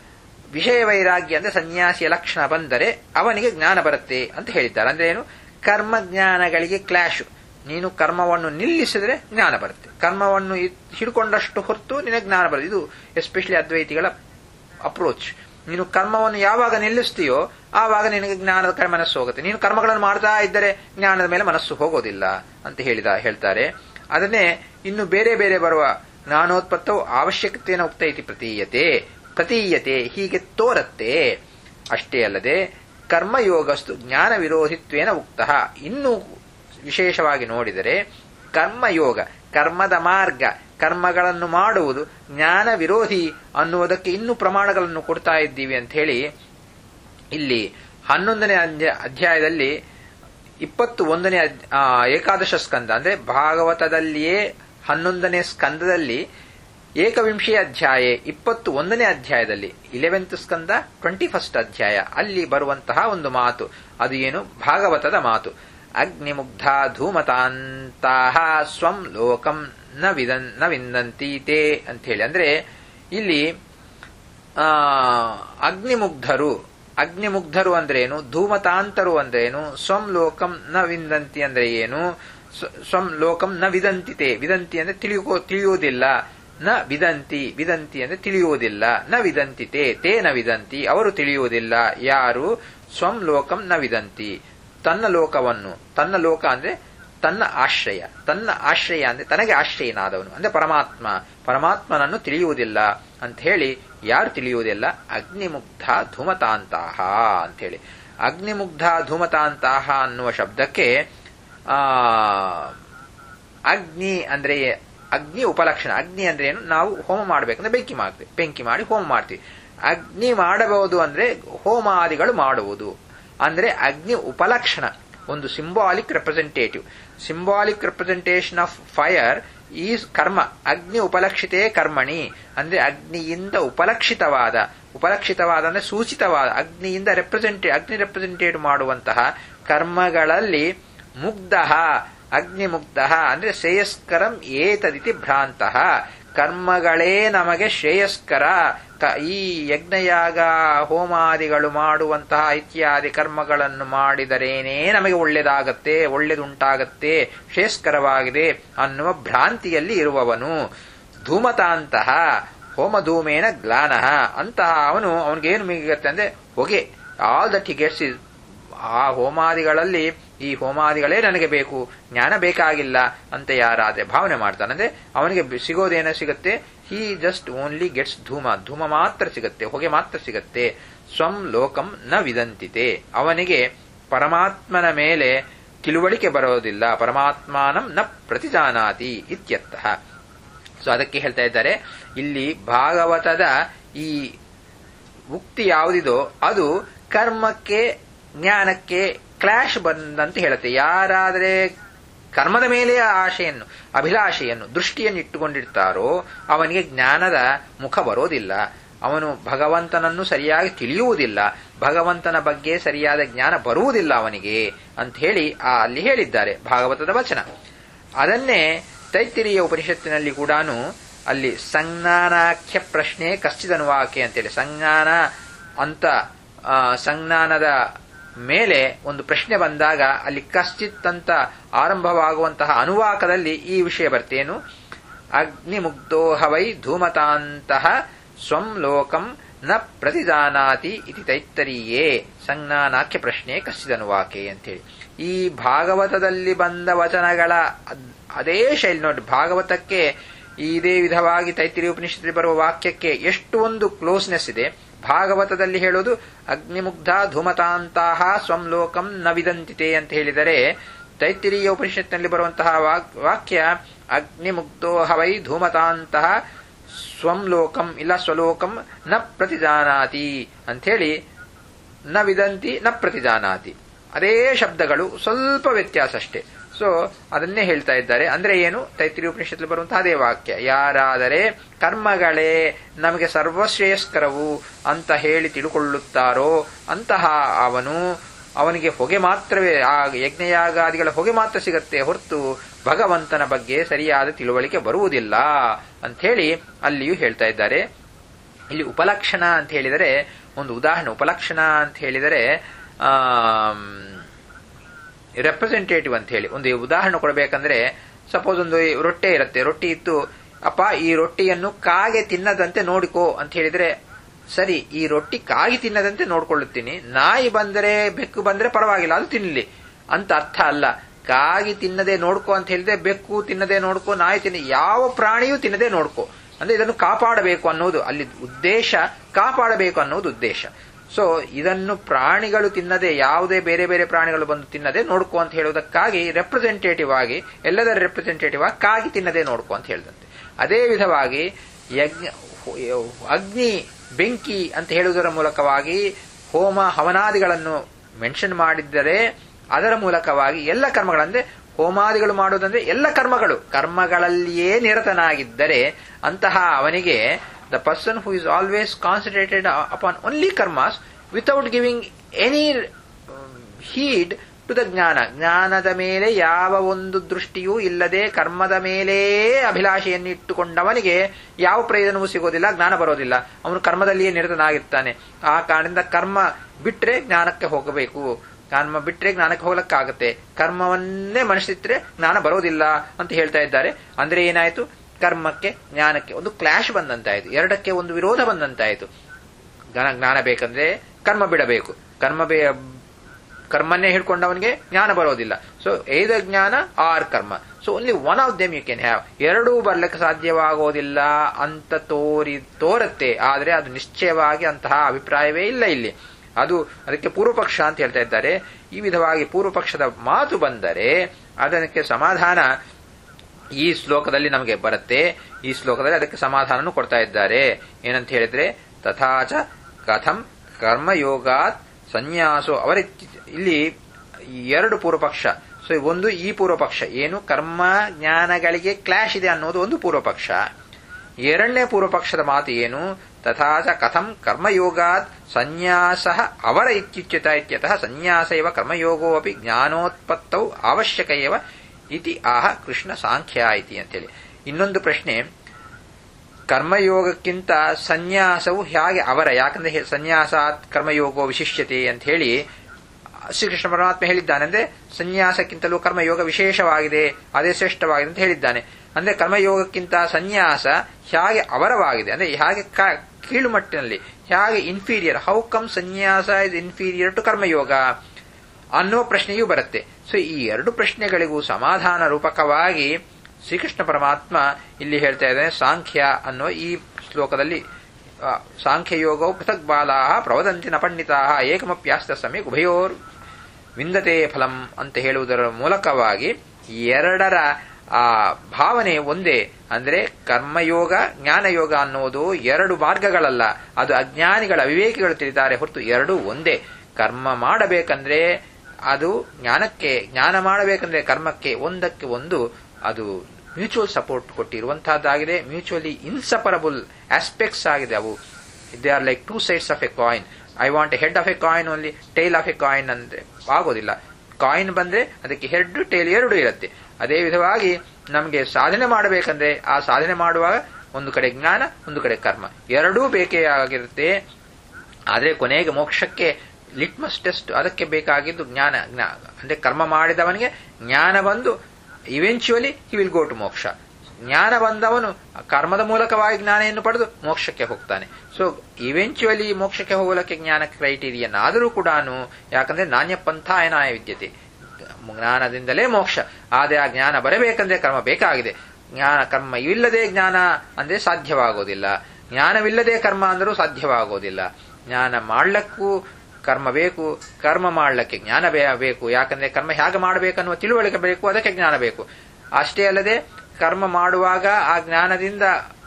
ವಿಷಯ ವೈರಾಗ್ಯ ಅಂದ್ರೆ ಸನ್ಯಾಸಿಯ ಲಕ್ಷಣ ಬಂದರೆ ಅವನಿಗೆ ಜ್ಞಾನ ಬರುತ್ತೆ ಅಂತ ಹೇಳಿದ್ದಾರೆ. ಅಂದ್ರೆ ಏನು? ಕರ್ಮ ಜ್ಞಾನಗಳಿಗೆ ಕ್ಲಾಶು. ನೀನು ಕರ್ಮವನ್ನು ನಿಲ್ಲಿಸಿದ್ರೆ ಜ್ಞಾನ ಬರುತ್ತೆ, ಕರ್ಮವನ್ನು ಹಿಡ್ಕೊಂಡಷ್ಟು ಹೊರತು ನಿನಗೆ ಜ್ಞಾನ ಬರುತ್ತೆ. ಇದು ಎಸ್ಪೆಷಲಿ ಅದ್ವೈತಿಗಳ ಅಪ್ರೋಚ್. ನೀನು ಕರ್ಮವನ್ನು ಯಾವಾಗ ನಿಲ್ಲಿಸ್ತೀಯೋ ಆವಾಗ ನಿನಗೆ ಜ್ಞಾನದ ಕಡೆ ಮನಸ್ಸು ಹೋಗುತ್ತೆ. ನೀನು ಕರ್ಮಗಳನ್ನು ಮಾಡ್ತಾ ಇದ್ದರೆ ಜ್ಞಾನದ ಮೇಲೆ ಮನಸ್ಸು ಹೋಗೋದಿಲ್ಲ ಅಂತ ಹೇಳಿದ ಹೇಳ್ತಾರೆ. ಅದನ್ನೇ ಇನ್ನು ಬೇರೆ ಬೇರೆ ಬರುವ ಜ್ಞಾನೋತ್ಪತ್ತವು ಅವಶ್ಯಕತೆಯನ್ನು ಉಕ್ತ ಇತಿ ಪ್ರತೀಯತೆ, ಪ್ರತೀಯತೆ ಹೀಗೆ ತೋರತ್ತೆ. ಅಷ್ಟೇ ಅಲ್ಲದೆ ಕರ್ಮಯೋಗಸ್ತು ಜ್ಞಾನ ವಿರೋಧಿತ್ವೇನ ಉಕ್ತ. ಇನ್ನೂ ವಿಶೇಷವಾಗಿ ನೋಡಿದರೆ ಕರ್ಮಯೋಗ, ಕರ್ಮದ ಮಾರ್ಗ, ಕರ್ಮಗಳನ್ನು ಮಾಡುವುದು ಜ್ಞಾನ ವಿರೋಧಿ ಅನ್ನುವುದಕ್ಕೆ ಇನ್ನೂ ಪ್ರಮಾಣಗಳನ್ನು ಕೊಡ್ತಾ ಇದ್ದೀವಿ ಅಂತ ಹೇಳಿ ಇಲ್ಲಿ ಹನ್ನೊಂದನೇ ಅಧ್ಯಾಯದಲ್ಲಿ ಇಪ್ಪತ್ತು ಒಂದನೇ ಏಕಾದಶ ಸ್ಕಂದ ಅಂದ್ರೆ ಭಾಗವತದಲ್ಲಿಯೇ ಹನ್ನೊಂದನೇ ಸ್ಕಂದದಲ್ಲಿ ಏಕವಿಂಶೇ ಅಧ್ಯಾಯ ಇಪ್ಪತ್ತು ಒಂದನೇ ಅಧ್ಯಾಯದಲ್ಲಿ ಇಲೆವೆಂತ್ ಸ್ಕಂದ ಟ್ವೆಂಟಿ ಫಸ್ಟ್ ಅಧ್ಯಾಯ ಅಲ್ಲಿ ಬರುವಂತಹ ಒಂದು ಮಾತು. ಅದು ಏನು? ಭಾಗವತದ ಮಾತು. ಅಗ್ನಿಮುಗ್ಧ ಧೂಮತಾಂತಹ ಸ್ವಂ ಲೋಕಂ ನ ವಿದನ್ ನ ವಿಂದಂತಿ ತೇ ಅಂತ ಹೇಳಿ. ಅಂದ್ರೆ ಇಲ್ಲಿ ಆ ಅಗ್ನಿಮುಗ್ಧರು ಅಗ್ನಿಮುಗ್ಧರು ಅಂದ್ರೇನು, ಧೂಮತಾಂತರು ಅಂದ್ರೇನು, ಸ್ವಂ ಲೋಕಂ ನ ವಿಂದಂತಿ ಅಂದ್ರೆ ಏನು, ಸ್ವಂ ಲೋಕಂ ನ ವಿದಂತಿತೆ, ವಿದಂತಿ ಅಂದ್ರೆ ತಿಳಿಯೋ ತಿಳಿಯುವುದಿಲ್ಲ, ನ ವಿದಂತಿ ವಿದಂತಿ ಅಂದ್ರೆ ತಿಳಿಯುವುದಿಲ್ಲ, ನ ವಿದಂತಿತೆ ತೇ ನ ವಿದಂತಿ ಅವರು ತಿಳಿಯುವುದಿಲ್ಲ, ಯಾರು ಸ್ವಂ ಲೋಕಂ ನ ವಿದಂತಿ ತನ್ನ ಲೋಕವನ್ನು, ತನ್ನ ಲೋಕ ಅಂದ್ರೆ ತನ್ನ ಆಶ್ರಯ, ತನ್ನ ಆಶ್ರಯ ಅಂದ್ರೆ ತನಗೆ ಆಶ್ರಯನಾದವನು ಅಂದ್ರೆ ಪರಮಾತ್ಮ, ಪರಮಾತ್ಮನನ್ನು ತಿಳಿಯುವುದಿಲ್ಲ ಅಂತ ಹೇಳಿ ಯಾರು ತಿಳಿಯುವುದಿಲ್ಲ, ಅಗ್ನಿಮುಗ್ಧ ಧೂಮತಾಂತಹ ಅಂತ ಹೇಳಿ. ಅಗ್ನಿಮುಗ್ಧ ಧೂಮತಾಂತಹ ಅನ್ನುವ ಶಬ್ದಕ್ಕೆ ಆ ಅಗ್ನಿ ಅಂದ್ರೆ ಅಗ್ನಿ ಉಪಲಕ್ಷಣ. ಅಗ್ನಿ ಅಂದ್ರೆ ಏನು, ನಾವು ಹೋಮ ಮಾಡಬೇಕಂದ್ರೆ ಬೆಂಕಿ ಮಾಡ್ತೀವಿ, ಬೆಂಕಿ ಮಾಡಿ ಹೋಮ ಮಾಡ್ತೀವಿ. ಅಗ್ನಿ ಮಾಡಬಹುದು ಅಂದ್ರೆ ಹೋಮಾದಿಗಳು ಮಾಡುವುದು ಅಂದ್ರೆ ಅಗ್ನಿ ಉಪಲಕ್ಷಣ, ಒಂದು symbolic representative. Symbolic representation of fire is ಕರ್ಮ. ಅಗ್ನಿ ಉಪಲಕ್ಷಿತೇ ಕರ್ಮಣಿ ಅಂದ್ರೆ ಅಗ್ನಿಯಿಂದ ಉಪಲಕ್ಷಿತವಾದ, ಉಪಲಕ್ಷಿತವಾದ ಅಂದ್ರೆ ಸೂಚಿತವಾದ, ಅಗ್ನಿಯಿಂದ ರೆಪ್ರೆಸೆಂಟೇ ಅಗ್ನಿ ರೆಪ್ರೆಸೆಂಟೇಟ್ ಮಾಡುವಂತಹ ಕರ್ಮಗಳಲ್ಲಿ ಮುಗ್ಧ, ಅಗ್ನಿ ಮುಗ್ಧ ಅಂದ್ರೆ ಶ್ರೇಯಸ್ಕರಂ ಏತದಿತಿ ಭ್ರಾಂತಃ. ಕರ್ಮಗಳೇ ನಮಗೆ ಶ್ರೇಯಸ್ಕರ, ಈ ಯಜ್ಞಯಾಗ ಹೋಮಾದಿಗಳು ಮಾಡುವಂತಹ ಇತ್ಯಾದಿ ಕರ್ಮಗಳನ್ನು ಮಾಡಿದರೇನೇ ನಮಗೆ ಒಳ್ಳೆದಾಗತ್ತೆ, ಒಳ್ಳೆದುಂಟಾಗತ್ತೆ, ಶ್ರೇಯಸ್ಕರವಾಗಿದೆ ಅನ್ನುವ ಭ್ರಾಂತಿಯಲ್ಲಿ ಇರುವವನು. ಧೂಮತಾಂತಹ ಹೋಮಧೂಮೇನ ಗ್ಲಾನಃ ಅಂತಹ ಅವನು, ಅವನಿಗೇನು ಮಿಗತ್ತೆ ಅಂದ್ರೆ ಹೊಗೆ. All that he gets is ಆ ಹೋಮಾದಿಗಳಲ್ಲಿ ಈ ಹೋಮಾದಿಗಳೇ ನನಗೆ ಬೇಕು, ಜ್ಞಾನ ಬೇಕಾಗಿಲ್ಲ ಅಂತ ಯಾರಾದ್ರೆ ಭಾವನೆ ಮಾಡ್ತಾನೆ ಅಂದ್ರೆ ಅವನಿಗೆ ಸಿಗೋದೇನೋ ಸಿಗುತ್ತೆ, ಹಿ ಜಸ್ಟ್ ಓನ್ಲಿ ಗೆಟ್ಸ್ ಧೂಮ, ಧೂಮ ಮಾತ್ರ ಸಿಗುತ್ತೆ, ಹೊಗೆ ಮಾತ್ರ ಸಿಗುತ್ತೆ. ಸ್ವಂ ಲೋಕಂ ನ ವಿದಂತಿತೆ, ಅವನಿಗೆ ಪರಮಾತ್ಮನ ಮೇಲೆ ತಿಳುವಳಿಕೆ ಬರೋದಿಲ್ಲ, ಪರಮಾತ್ಮಾನಂ ನ ಪ್ರತಿಜಾನಾತಿ ಇತ್ಯರ್ಥಃ. ಸೊ ಅದಕ್ಕೆ ಹೇಳ್ತಾ ಇದ್ದಾರೆ ಇಲ್ಲಿ ಭಾಗವತದ ಈ ಉಕ್ತಿ ಯಾವುದಿದೋ ಅದು ಕರ್ಮಕ್ಕೆ ಜ್ಞಾನಕ್ಕೆ ಕ್ಲಾಶ್ ಬಂದಂತ ಹೇಳುತ್ತೆ. ಯಾರಾದರೆ ಕರ್ಮದ ಮೇಲೆ ಆಶೆಯನ್ನು, ಅಭಿಲಾಷೆಯನ್ನು, ದೃಷ್ಟಿಯನ್ನು ಇಟ್ಟುಕೊಂಡಿರ್ತಾರೋ ಅವನಿಗೆ ಜ್ಞಾನದ ಮುಖ ಬರೋದಿಲ್ಲ, ಅವನು ಭಗವಂತನನ್ನು ಸರಿಯಾಗಿ ತಿಳಿಯುವುದಿಲ್ಲ, ಭಗವಂತನ ಬಗ್ಗೆ ಸರಿಯಾದ ಜ್ಞಾನ ಬರುವುದಿಲ್ಲ ಅವನಿಗೆ ಅಂತ ಹೇಳಿ ಆ ಅಲ್ಲಿ ಹೇಳಿದ್ದಾರೆ ಭಾಗವತದ ವಚನ. ಅದನ್ನೇ ತೈತ್ತಿರೀಯ ಉಪನಿಷತ್ತಿನಲ್ಲಿ ಕೂಡ ಅಲ್ಲಿ ಸಂಜ್ಞಾನಾಖ್ಯ ಪ್ರಶ್ನೆ ಕಶ್ಚಿದನುವಾಕೆ ಅಂತೇಳಿ, ಸಂಜ್ಞಾನ ಅಂತ ಸಂಜ್ಞಾನದ ಮೇಲೆ ಒಂದು ಪ್ರಶ್ನೆ ಬಂದಾಗ ಅಲ್ಲಿ ಕಶ್ಚಿತ್ ಅಂತ ಆರಂಭವಾಗುವಂತಹ ಅನುವಾಕದಲ್ಲಿ ಈ ವಿಷಯ ಬರ್ತೇನು, ಅಗ್ನಿಮುಗ್ಧೋ ಹವೈ ಧೂಮತಾಂತಹ ಸ್ವಂ ಲೋಕಂ ನ ಪ್ರತಿಜಾನಾತಿ ಇತಿ ತೈತ್ತರೀಯೇ ಸಂಜ್ಞಾನಾಖ್ಯ ಪ್ರಶ್ನೆ ಕಶ್ಚಿದನುವಾಕೆ ಅಂತೇಳಿ. ಈ ಭಾಗವತದಲ್ಲಿ ಬಂದ ವಚನಗಳ ಅದೇ ಶೈಲಿ ನೋಡಿ, ಭಾಗವತಕ್ಕೆ ಇದೇ ವಿಧವಾಗಿ ತೈತ್ತಿರೀಯ ಉಪನಿಷತ್ತಲ್ಲಿ ಬರುವ ವಾಕ್ಯಕ್ಕೆ ಎಷ್ಟು ಒಂದು ಕ್ಲೋಸ್ನೆಸ್ ಇದೆ. ಭಾಗವತದಲ್ಲಿ ಹೇಳೋದು ಅಗ್ನಿಮುಗ್ಧ ಧೂಮತಾಂತಹ ಸ್ವಂ ಲೋಕಂ ನ ವಿದಂತಿತೆ ಅಂತ ಹೇಳಿದರೆ, ತೈತ್ತಿರೀಯ ಉಪನಿಷತ್ತಿನಲ್ಲಿ ಬರುವಂತಹ ವಾಕ್ಯ ಅಗ್ನಿಮುಗ್ಧೋ ಹವೈ ಧೂಮತಾಂತಹ ಸ್ವಂ ಲೋಕಂ ಇಲ್ಲ ಸ್ವಲೋಕಂ ನ ಪ್ರತಿಜಾನಾತಿ ಅಂಥೇಳಿ, ನ ವಿದಂತಿ ನ ಪ್ರತಿಜಾನಾತಿ, ಅದೇ ಶಬ್ದಗಳು, ಸ್ವಲ್ಪ ವ್ಯತ್ಯಾಸ ಅಷ್ಟೇ. ಸೊ ಅದನ್ನೇ ಹೇಳ್ತಾ ಇದ್ದಾರೆ. ಅಂದ್ರೆ ಏನು, ತೈತ್ತಿರೀಯ ಉಪನಿಷತ್ತಲ್ಲಿ ಬರುವಂತಹ ಅದೇ ವಾಕ್ಯ, ಯಾರಾದರೆ ಕರ್ಮಗಳೇ ನಮಗೆ ಸರ್ವಶ್ರೇಯಸ್ಕರವು ಅಂತ ಹೇಳಿ ತಿಳುಕೊಳ್ಳುತ್ತಾರೋ ಅಂತಹ ಅವನು, ಅವನಿಗೆ ಹೊಗೆ ಮಾತ್ರವೇ, ಆ ಯಜ್ಞಯಾಗಾದಿಗಳ ಹೊಗೆ ಮಾತ್ರ ಸಿಗತ್ತೆ ಹೊರತು ಭಗವಂತನ ಬಗ್ಗೆ ಸರಿಯಾದ ತಿಳುವಳಿಕೆ ಬರುವುದಿಲ್ಲ ಅಂತ ಹೇಳಿ ಅಲ್ಲಿಯೂ ಹೇಳ್ತಾ ಇದ್ದಾರೆ. ಇಲ್ಲಿ ಉಪಲಕ್ಷಣ ಅಂತ ಹೇಳಿದರೆ ಒಂದು ಉದಾಹರಣೆ, ಉಪಲಕ್ಷಣ ಅಂತ ಹೇಳಿದರೆ ಆ ರೆಪ್ರೆಸೆಂಟೇಟಿವ್ ಅಂತ ಹೇಳಿ ಒಂದು ಉದಾಹರಣೆ ಕೊಡಬೇಕಂದ್ರೆ, ಸಪೋಸ್ ಒಂದು ರೊಟ್ಟೆ ಇರುತ್ತೆ, ರೊಟ್ಟಿ ಇತ್ತು, ಅಪ್ಪ ಈ ರೊಟ್ಟಿಯನ್ನು ಕಾಗೆ ತಿನ್ನದಂತೆ ನೋಡಿಕೋ ಅಂತ ಹೇಳಿದ್ರೆ, ಸರಿ ಈ ರೊಟ್ಟಿ ಕಾಗಿ ತಿನ್ನದಂತೆ ನೋಡ್ಕೊಳ್ಳುತ್ತೀನಿ, ನಾಯಿ ಬಂದರೆ ಬೆಕ್ಕು ಬಂದರೆ ಪರವಾಗಿಲ್ಲ ಅದು ತಿನ್ನಲಿ ಅಂತ ಅರ್ಥ ಅಲ್ಲ. ಕಾಗಿ ತಿನ್ನದೆ ನೋಡ್ಕೋ ಅಂತ ಹೇಳಿದ್ರೆ ಬೆಕ್ಕು ತಿನ್ನದೆ ನೋಡ್ಕೋ, ನಾಯಿ ತಿನ್ನ, ಯಾವ ಪ್ರಾಣಿಯೂ ತಿನ್ನದೆ ನೋಡ್ಕೋ ಅಂದ್ರೆ ಇದನ್ನು ಕಾಪಾಡಬೇಕು ಅನ್ನೋದು ಅಲ್ಲಿ ಉದ್ದೇಶ, ಕಾಪಾಡಬೇಕು ಅನ್ನೋದು ಉದ್ದೇಶ. ಸೊ ಇದನ್ನು ಪ್ರಾಣಿಗಳು ತಿನ್ನದೆ, ಯಾವುದೇ ಬೇರೆ ಬೇರೆ ಪ್ರಾಣಿಗಳು ಬಂದು ತಿನ್ನದೆ ನೋಡ್ಕೋ ಅಂತ ಹೇಳುವುದಕ್ಕಾಗಿ ರೆಪ್ರೆಸೆಂಟೇಟಿವ್ ಆಗಿ, ಎಲ್ಲದರ ರೆಪ್ರೆಸೆಂಟೇಟಿವ್ ಆಗಿ ಕಾಗಿ ತಿನ್ನದೆ ನೋಡ್ಕೋ ಅಂತ ಹೇಳಿದಂತೆ. ಅದೇ ವಿಧವಾಗಿ ಯಜ್ಞ ಅಗ್ನಿ ಬೆಂಕಿ ಅಂತ ಹೇಳುವುದರ ಮೂಲಕವಾಗಿ ಹೋಮ ಹವನಾದಿಗಳನ್ನು ಮೆನ್ಷನ್ ಮಾಡಿದ್ದರೆ ಅದರ ಮೂಲಕವಾಗಿ ಎಲ್ಲ ಕರ್ಮಗಳಂದ್ರೆ ಹೋಮಾದಿಗಳು ಮಾಡೋದಂದ್ರೆ ಎಲ್ಲ ಕರ್ಮಗಳು, ಕರ್ಮಗಳಲ್ಲಿಯೇ ನಿರತನಾಗಿದ್ದರೆ ಅಂತಹ ಅವನಿಗೆ the person who is always concentrated upon only karmas without giving any um, heed to the ಜ್ಞಾನ, ಜ್ಞಾನದ ಮೇಲೆ ಯಾವ ಒಂದು ದೃಷ್ಟಿಯೂ ಇಲ್ಲದೆ ಕರ್ಮದ ಮೇಲೇ ಅಭಿಲಾಷೆಯನ್ನು ಇಟ್ಟುಕೊಂಡವನಿಗೆ ಯಾವ ಪ್ರಯೋಜನವೂ ಸಿಗೋದಿಲ್ಲ, ಜ್ಞಾನ ಬರೋದಿಲ್ಲ. ಅವನು ಕರ್ಮದಲ್ಲಿಯೇ ನಿರತನಾಗಿರ್ತಾನೆ. ಆ ಕಾರಣದಿಂದ ಕರ್ಮ ಬಿಟ್ರೆ ಜ್ಞಾನಕ್ಕೆ ಹೋಗಬೇಕು, ಕರ್ಮ ಬಿಟ್ರೆ ಜ್ಞಾನಕ್ಕೆ ಹೋಗ್ಲಕ್ಕಾಗತ್ತೆ, ಕರ್ಮವನ್ನೇ ಮನಸ್ಸಿಟ್ರೆ ಜ್ಞಾನ ಬರೋದಿಲ್ಲ ಅಂತ ಹೇಳ್ತಾ ಇದ್ದಾರೆ. ಅಂದ್ರೆ ಏನಾಯ್ತು, ಕರ್ಮಕ್ಕೆ ಜ್ಞಾನಕ್ಕೆ ಒಂದು ಕ್ಲಾಶ್ ಬಂದಂತಾಯ್ತು, ಎರಡಕ್ಕೆ ಒಂದು ವಿರೋಧ ಬಂದಂತಾಯ್ತು. ಜ್ಞಾನ ಜ್ಞಾನ ಬೇಕಂದ್ರೆ ಕರ್ಮ ಬಿಡಬೇಕು, ಕರ್ಮ ಬೇ ಕರ್ಮನ್ನೇ ಹಿಡ್ಕೊಂಡವನಿಗೆ ಜ್ಞಾನ ಬರೋದಿಲ್ಲ. ಸೊ ಏದರ್ ಜ್ಞಾನ ಆರ್ ಕರ್ಮ, so only one of them you can have. ಎರಡೂ ಬರ್ಲಿಕ್ಕೆ ಸಾಧ್ಯವಾಗೋದಿಲ್ಲ ಅಂತ ತೋರಿ ತೋರತ್ತೆ, ಆದರೆ ಅದು ನಿಶ್ಚಯವಾಗಿ ಅಂತಹ ಅಭಿಪ್ರಾಯವೇ ಇಲ್ಲ ಇಲ್ಲಿ. ಅದು ಅದಕ್ಕೆ ಪೂರ್ವಪಕ್ಷ ಅಂತ ಹೇಳ್ತಾ ಇದ್ದಾರೆ. ಈ ವಿಧವಾಗಿ ಪೂರ್ವಪಕ್ಷದ ಮಾತು ಬಂದರೆ ಅದಕ್ಕೆ ಸಮಾಧಾನ ಈ ಶ್ಲೋಕದಲ್ಲಿ ನಮಗೆ ಬರುತ್ತೆ. ಈ ಶ್ಲೋಕದಲ್ಲಿ ಅದಕ್ಕೆ ಸಮಾಧಾನನೂ ಕೊಡ್ತಾ ಇದ್ದಾರೆ. ಏನಂತ ಹೇಳಿದ್ರೆ, ತಥಾಚ ಕಥಂ ಕರ್ಮಯೋಗಾತ್ ಸನ್ಯಾಸೋ. ಅವರ ಇಲ್ಲಿ ಎರಡು ಪೂರ್ವಪಕ್ಷ. ಸೊ ಒಂದು ಈ ಪೂರ್ವಪಕ್ಷ ಏನು, ಕರ್ಮ ಜ್ಞಾನಗಳಿಗೆ ಕ್ಲಾಶ್ ಇದೆ ಅನ್ನೋದು ಒಂದು ಪೂರ್ವಪಕ್ಷ. ಎರಡನೇ ಪೂರ್ವಪಕ್ಷದ ಮಾತು ಏನು, ತಥಾಚ ಕಥಂ ಕರ್ಮಯೋಗಾತ್ ಸನ್ಯಾಸ ಅವರ ಇತ್ಯುಚ್ಯತ ಇತ್ಯತಃ ಸನ್ಯಾಸ ಇವ ಕರ್ಮಯೋಗೋ ಅಪಿ ಜ್ಞಾನೋತ್ಪತ್ತೌ ಅವಶ್ಯಕ ಇವ ಇತಿ ಆಹ ಕೃಷ್ಣ ಸಾಂಖ್ಯ ಇತಿ ಅಂತೇಳಿ. ಇನ್ನೊಂದು ಪ್ರಶ್ನೆ, ಕರ್ಮಯೋಗಕ್ಕಿಂತ ಸನ್ಯಾಸವು ಹೇಗೆ ಅವರ, ಯಾಕಂದ್ರೆ ಸನ್ಯಾಸಾತ್ ಕರ್ಮಯೋಗೋ ವಿಶಿಷ್ಯತೆ ಅಂತ ಹೇಳಿ ಶ್ರೀಕೃಷ್ಣ ಪರಮಾತ್ಮ ಹೇಳಿದ್ದಾನೆ. ಅಂದ್ರೆ ಸನ್ಯಾಸಕ್ಕಿಂತಲೂ ಕರ್ಮಯೋಗ ವಿಶೇಷವಾಗಿದೆ, ಅದೇ ಶ್ರೇಷ್ಠವಾಗಿದೆ ಅಂತ ಹೇಳಿದ್ದಾನೆ. ಅಂದ್ರೆ ಕರ್ಮಯೋಗಕ್ಕಿಂತ ಸನ್ಯಾಸ ಹೇಗೆ ಅವರವಾಗಿದೆ, ಅಂದ್ರೆ ಹೇಗೆ ಕೀಳುಮಟ್ಟಿನಲ್ಲಿ, ಹೇಗೆ ಇನ್ಫೀರಿಯರ್, ಹೌ ಕಮ್ ಸನ್ಯಾಸ ಇಸ್ ಇನ್ಫೀರಿಯರ್ ಟು ಕರ್ಮಯೋಗ ಅನ್ನೋ ಪ್ರಶ್ನೆಯೂ ಬರುತ್ತೆ. ಸೊ ಈ ಎರಡು ಪ್ರಶ್ನೆಗಳಿಗೂ ಸಮಾಧಾನ ರೂಪಕವಾಗಿ ಶ್ರೀಕೃಷ್ಣ ಪರಮಾತ್ಮ ಇಲ್ಲಿ ಹೇಳ್ತಾ ಇದ್ದಾನೆ. ಸಾಂಖ್ಯ ಅನ್ನೋ ಈ ಶ್ಲೋಕದಲ್ಲಿ ಸಾಂಖ್ಯಯೋಗವು ಪೃಥಕ್ ಬಾಲಾ ಪ್ರವದಂತಿ ನ ಪಂಡಿತಾ ಏಕಮಪ್ಯಾಸ್ತ ಸಮಯ ಉಭಯೋರ್ ವಿಂದತೆ ಫಲಂ ಅಂತ ಹೇಳುವುದರ ಮೂಲಕವಾಗಿ ಎರಡರ ಆ ಭಾವನೆ ಒಂದೇ. ಅಂದ್ರೆ ಕರ್ಮಯೋಗ ಜ್ಞಾನಯೋಗ ಅನ್ನೋದು ಎರಡು ಮಾರ್ಗಗಳಲ್ಲ, ಅದು ಅಜ್ಞಾನಿಗಳ ಅವಿವೇಕಿಗಳು ತಿಳಿತಾರೆ ಹೊರತು ಎರಡೂ ಒಂದೇ. ಕರ್ಮ ಮಾಡಬೇಕಂದ್ರೆ ಅದು ಜ್ಞಾನಕ್ಕೆ, ಜ್ಞಾನ ಮಾಡಬೇಕಂದ್ರೆ ಕರ್ಮಕ್ಕೆ, ಒಂದಕ್ಕೆ ಒಂದು ಅದು ಮ್ಯೂಚುವಲ್ ಸಪೋರ್ಟ್ ಕೊಟ್ಟಿರುವಂತಹದ್ದಾಗಿದೆ. ಮ್ಯೂಚುವಲಿ ಇನ್ಸಪರಬಲ್ ಆಸ್ಪೆಕ್ಟ್ಸ್ ಆಗಿದೆ ಅವು. They are like two sides of a coin. I want a head of a coin only, tail of a coin ಅಂದ್ರೆ ಆಗೋದಿಲ್ಲ. ಕಾಯಿನ್ ಬಂದ್ರೆ ಅದಕ್ಕೆ ಹೆಡ್ ಟೈಲ್ ಎರಡು ಇರುತ್ತೆ. ಅದೇ ವಿಧವಾಗಿ ನಮಗೆ ಸಾಧನೆ ಮಾಡಬೇಕಂದ್ರೆ ಆ ಸಾಧನೆ ಮಾಡುವಾಗ ಒಂದು ಕಡೆ ಜ್ಞಾನ, ಒಂದು ಕಡೆ ಕರ್ಮ, ಎರಡೂ ಬೇಕೇ ಆಗಿರುತ್ತೆ. ಆದರೆ ಕೊನೆಗೆ ಮೋಕ್ಷಕ್ಕೆ ಲಿಟ್ಮಸ್ ಟೆಸ್ಟ್ ಅದಕ್ಕೆ ಬೇಕಾಗಿದ್ದು ಜ್ಞಾನ. ಅಂದ್ರೆ ಕರ್ಮ ಮಾಡಿದವನಿಗೆ ಜ್ಞಾನ ಬಂದು ಇವೆಂಚುಯಲಿ ಹಿ ವಿಲ್ ಗೋ ಟು ಮೋಕ್ಷ. ಜ್ಞಾನ ಬಂದವನು ಕರ್ಮದ ಮೂಲಕವಾಗಿ ಜ್ಞಾನೆಯನ್ನು ಪಡೆದು ಮೋಕ್ಷಕ್ಕೆ ಹೋಗ್ತಾನೆ. ಸೊ ಇವೆಂಚುಯಲಿ ಮೋಕ್ಷಕ್ಕೆ ಹೋಗಲಿಕ್ಕೆ ಜ್ಞಾನ ಕ್ರೈಟೀರಿಯನ್ ಆದರೂ ಕೂಡ, ಯಾಕಂದ್ರೆ ನಾಣ್ಯ ಪಂಥಾಯನಾಯ ವಿದ್ಯತೆ, ಜ್ಞಾನದಿಂದಲೇ ಮೋಕ್ಷ. ಆದರೆ ಆ ಜ್ಞಾನ ಬರಬೇಕಂದ್ರೆ ಕರ್ಮ ಬೇಕಾಗಿದೆ. ಜ್ಞಾನ ಕರ್ಮ ಇಲ್ಲದೆ ಜ್ಞಾನ ಅಂದ್ರೆ ಸಾಧ್ಯವಾಗೋದಿಲ್ಲ, ಜ್ಞಾನವಿಲ್ಲದೆ ಕರ್ಮ ಅಂದರೂ ಸಾಧ್ಯವಾಗೋದಿಲ್ಲ. ಜ್ಞಾನ ಮಾಡ್ಲಕ್ಕೂ ಕರ್ಮ ಬೇಕು, ಕರ್ಮ ಮಾಡ್ಲಿಕ್ಕೆ ಜ್ಞಾನ ಬೇಕು. ಯಾಕಂದ್ರೆ ಕರ್ಮ ಹೇಗೆ ಮಾಡಬೇಕನ್ನುವ ತಿಳುವಳಿಕೆ ಬೇಕು, ಅದಕ್ಕೆ ಜ್ಞಾನ ಬೇಕು. ಅಷ್ಟೇ ಅಲ್ಲದೆ ಕರ್ಮ ಮಾಡುವಾಗ ಆ ಜ್ಞಾನದಿಂದ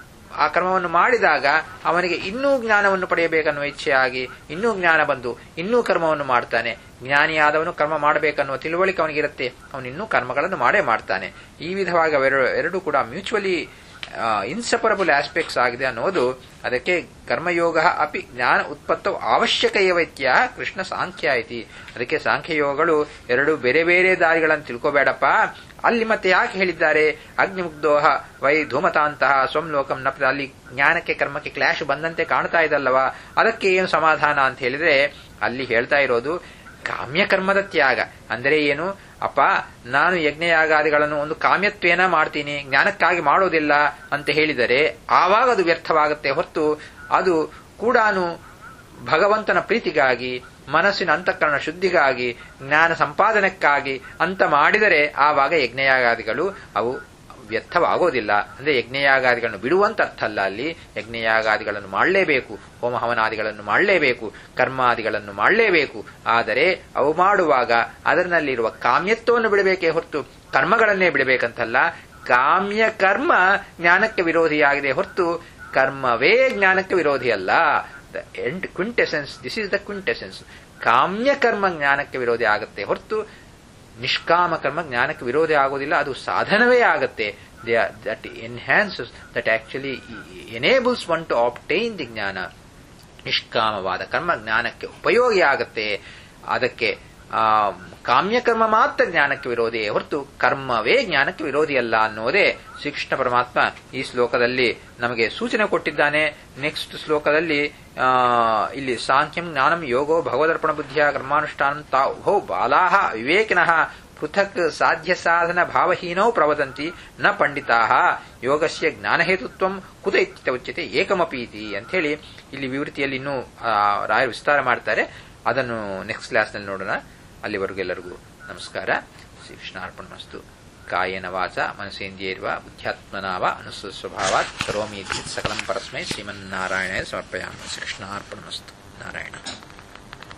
ಆ ಕರ್ಮವನ್ನು ಮಾಡಿದಾಗ ಅವನಿಗೆ ಇನ್ನೂ ಜ್ಞಾನವನ್ನು ಪಡೆಯಬೇಕನ್ನುವ ಇಚ್ಛೆಯಾಗಿ ಇನ್ನೂ ಜ್ಞಾನ ಬಂದು ಇನ್ನೂ ಕರ್ಮವನ್ನು ಮಾಡ್ತಾನೆ. ಜ್ಞಾನಿಯಾದವನು ಕರ್ಮ ಮಾಡಬೇಕನ್ನುವ ತಿಳುವಳಿಕೆ ಅವನಿಗಿರುತ್ತೆ, ಅವನು ಇನ್ನೂ ಕರ್ಮಗಳನ್ನು ಮಾಡೇ ಮಾಡ್ತಾನೆ. ಈ ವಿಧವಾಗಿ ಅವೆರಡು ಎರಡು ಕೂಡ ಮ್ಯೂಚುವಲಿ ಇನ್ಸಪರಬಲ್ ಆಸ್ಪೆಕ್ಟ್ಸ್ ಆಗಿದೆ ಅನ್ನೋದು. ಅದಕ್ಕೆ ಕರ್ಮಯೋಗ ಅಪಿ ಜ್ಞಾನ ಉತ್ಪತ್ತೋ ಅವಶ್ಯಕ ವೈತ್ಯ ಕೃಷ್ಣ ಸಾಂಖ್ಯ ಐತಿ. ಅದಕ್ಕೆ ಸಾಂಖ್ಯಯೋಗಗಳು ಎರಡು ಬೇರೆ ಬೇರೆ ದಾರಿಗಳನ್ನು ತಿಳ್ಕೋಬೇಡಪ್ಪ. ಅಲ್ಲಿ ಮತ್ತೆ ಯಾಕೆ ಹೇಳಿದ್ದಾರೆ, ಅಗ್ನಿಮುಗ್ಧೋಹ ವೈ ಧೂಮತಾಂತಹ ಸ್ವಂ ಲೋಕಂ ನಪ್ತ, ಅಲ್ಲಿ ಜ್ಞಾನಕ್ಕೆ ಕರ್ಮಕ್ಕೆ ಕ್ಲಾಶ್ ಬಂದಂತೆ ಕಾಣ್ತಾ ಇದಲ್ಲವಾ, ಅದಕ್ಕೆ ಏನು ಸಮಾಧಾನ ಅಂತ ಹೇಳಿದ್ರೆ ಅಲ್ಲಿ ಹೇಳ್ತಾ ಇರೋದು ಕಾಮ್ಯಕರ್ಮದ ತ್ಯಾಗ. ಅಂದರೆ ಏನು, ಅಪ್ಪ ನಾನು ಯಜ್ಞಯಾಗಾದಿಗಳನ್ನು ಒಂದು ಕಾಮ್ಯತ್ವೇನ ಮಾಡ್ತೀನಿ, ಜ್ಞಾನಕ್ಕಾಗಿ ಮಾಡೋದಿಲ್ಲ ಅಂತ ಹೇಳಿದರೆ ಆವಾಗ ಅದು ವ್ಯರ್ಥವಾಗುತ್ತೆ ಹೊರತು ಅದು ಕೂಡ ಭಗವಂತನ ಪ್ರೀತಿಗಾಗಿ, ಮನಸ್ಸಿನ ಅಂತಃಕರಣ ಶುದ್ಧಿಗಾಗಿ, ಜ್ಞಾನ ಸಂಪಾದನೆಕ್ಕಾಗಿ ಅಂತ ಮಾಡಿದರೆ ಆವಾಗ ಯಜ್ಞಯಾಗಾದಿಗಳು ಅವು ವ್ಯರ್ಥವಾಗೋದಿಲ್ಲ. ಅಂದ್ರೆ ಯಜ್ಞಯಾಗಾದಿಗಳನ್ನು ಬಿಡುವಂತ ಅರ್ಥ ಅಲ್ಲ. ಅಲ್ಲಿ ಯಜ್ಞಯಾಗಾದಿಗಳನ್ನು ಮಾಡಲೇಬೇಕು, ಹೋಮ ಹವನಾದಿಗಳನ್ನು ಮಾಡಲೇಬೇಕು, ಕರ್ಮಾದಿಗಳನ್ನು ಮಾಡಲೇಬೇಕು. ಆದರೆ ಅವು ಮಾಡುವಾಗ ಅದರಲ್ಲಿರುವ ಕಾಮ್ಯತ್ವವನ್ನು ಬಿಡಬೇಕೇ ಹೊರತು ಕರ್ಮಗಳನ್ನೇ ಬಿಡಬೇಕಂತಲ್ಲ. ಕಾಮ್ಯ ಕರ್ಮ ಜ್ಞಾನಕ್ಕೆ ವಿರೋಧಿಯಾಗಿದೆ ಹೊರತು ಕರ್ಮವೇ ಜ್ಞಾನಕ್ಕೆ ವಿರೋಧಿಯಲ್ಲ. The end quintessence, this is the quintessence. ಕಾಮ್ಯ ಕರ್ಮ ಜ್ಞಾನಕ್ಕೆ ವಿರೋಧಿ ಆಗುತ್ತೆ ಹೊರತು ನಿಷ್ಕಾಮ ಕರ್ಮ ಜ್ಞಾನಕ್ಕೆ ವಿರೋಧಿ ಆಗೋದಿಲ್ಲ. ಅದು ಸಾಧನವೇ ಆಗತ್ತೆ. That enhances, that actually enables one to obtain the ಜ್ಞಾನ. ನಿಷ್ಕಾಮವಾದ ಕರ್ಮ ಜ್ಞಾನಕ್ಕೆ ಉಪಯೋಗಿ ಆಗತ್ತೆ. ಅದಕ್ಕೆ ಕಾಮ್ಯಕರ್ಮ ಮಾತ್ರ ಜ್ಞಾನಕ್ಕೆ ವಿರೋಧಿ, ಹೊರತು ಕರ್ಮವೇ ಜ್ಞಾನಕ್ಕೆ ವಿರೋಧಿಯಲ್ಲ ಅನ್ನೋದೇ ಶ್ರೀಕೃಷ್ಣ ಪರಮಾತ್ಮ ಈ ಶ್ಲೋಕದಲ್ಲಿ ನಮಗೆ ಸೂಚನೆ ಕೊಟ್ಟಿದ್ದಾನೆ. ನೆಕ್ಸ್ಟ್ ಶ್ಲೋಕದಲ್ಲಿ ಆ ಇಲ್ಲಿ ಸಾಂಖ್ಯಂ ಜ್ಞಾನಂ ಯೋಗೋ ಭಗವದರ್ಪಣ ಬುದ್ಧಿಯ ಕರ್ಮಾನುಷ್ಠಾನಂ ತಾವು ಬಾಲಾಹ ವಿವೇಕಿನಃ ಪೃಥಕ್ ಸಾಧ್ಯ ಸಾಧನ ಭಾವಹೀನೌ ಪ್ರವದಂತಿ ನ ಪಂಡಿತಾಃ ಯೋಗಸ್ಯ ಜ್ಞಾನಹೇತುತ್ವಂ ಕುತ ಇತ್ಯತ ಉಚ್ಯತೆ ಏಕಮಪೀತಿ ಅಂತ ಹೇಳಿ ಇಲ್ಲಿ ವಿವೃತಿಯಲ್ಲಿ ಇನ್ನೂ ರಾಯರು ವಿಸ್ತಾರ ಮಾಡ್ತಾರೆ. ಅದನ್ನು ನೆಕ್ಸ್ಟ್ ಕ್ಲಾಸ್ನಲ್ಲಿ ನೋಡೋಣ. ಅಲ್ಲಿವರೆಗೂ ಎಲ್ಲರಿಗೂ ನಮಸ್ಕಾರ. ಶ್ರೀಕೃಷ್ಣಾರ್ಪಣಮಸ್ತು. ಕಾಯೇನ ವಾಚ ಮನಸೇಂದ್ರಿಯೈರ್ವಾ ಬುದ್ಧ್ಯಾತ್ಮನಾ ವಾ ಅನುಸೃತ ಸ್ವಭಾವಾತ್ ಕರೋಮಿ ಸಕಲಂ ಪರಸ್ಮೈ ಶ್ರೀಮನ್ನಾರಾಯಣಾಯ ಸಮರ್ಪಯಾಮಿ. ಶ್ರೀಕೃಷ್ಣಾರ್ಪಣಮಸ್ತು. ನಾರಾಯಣ.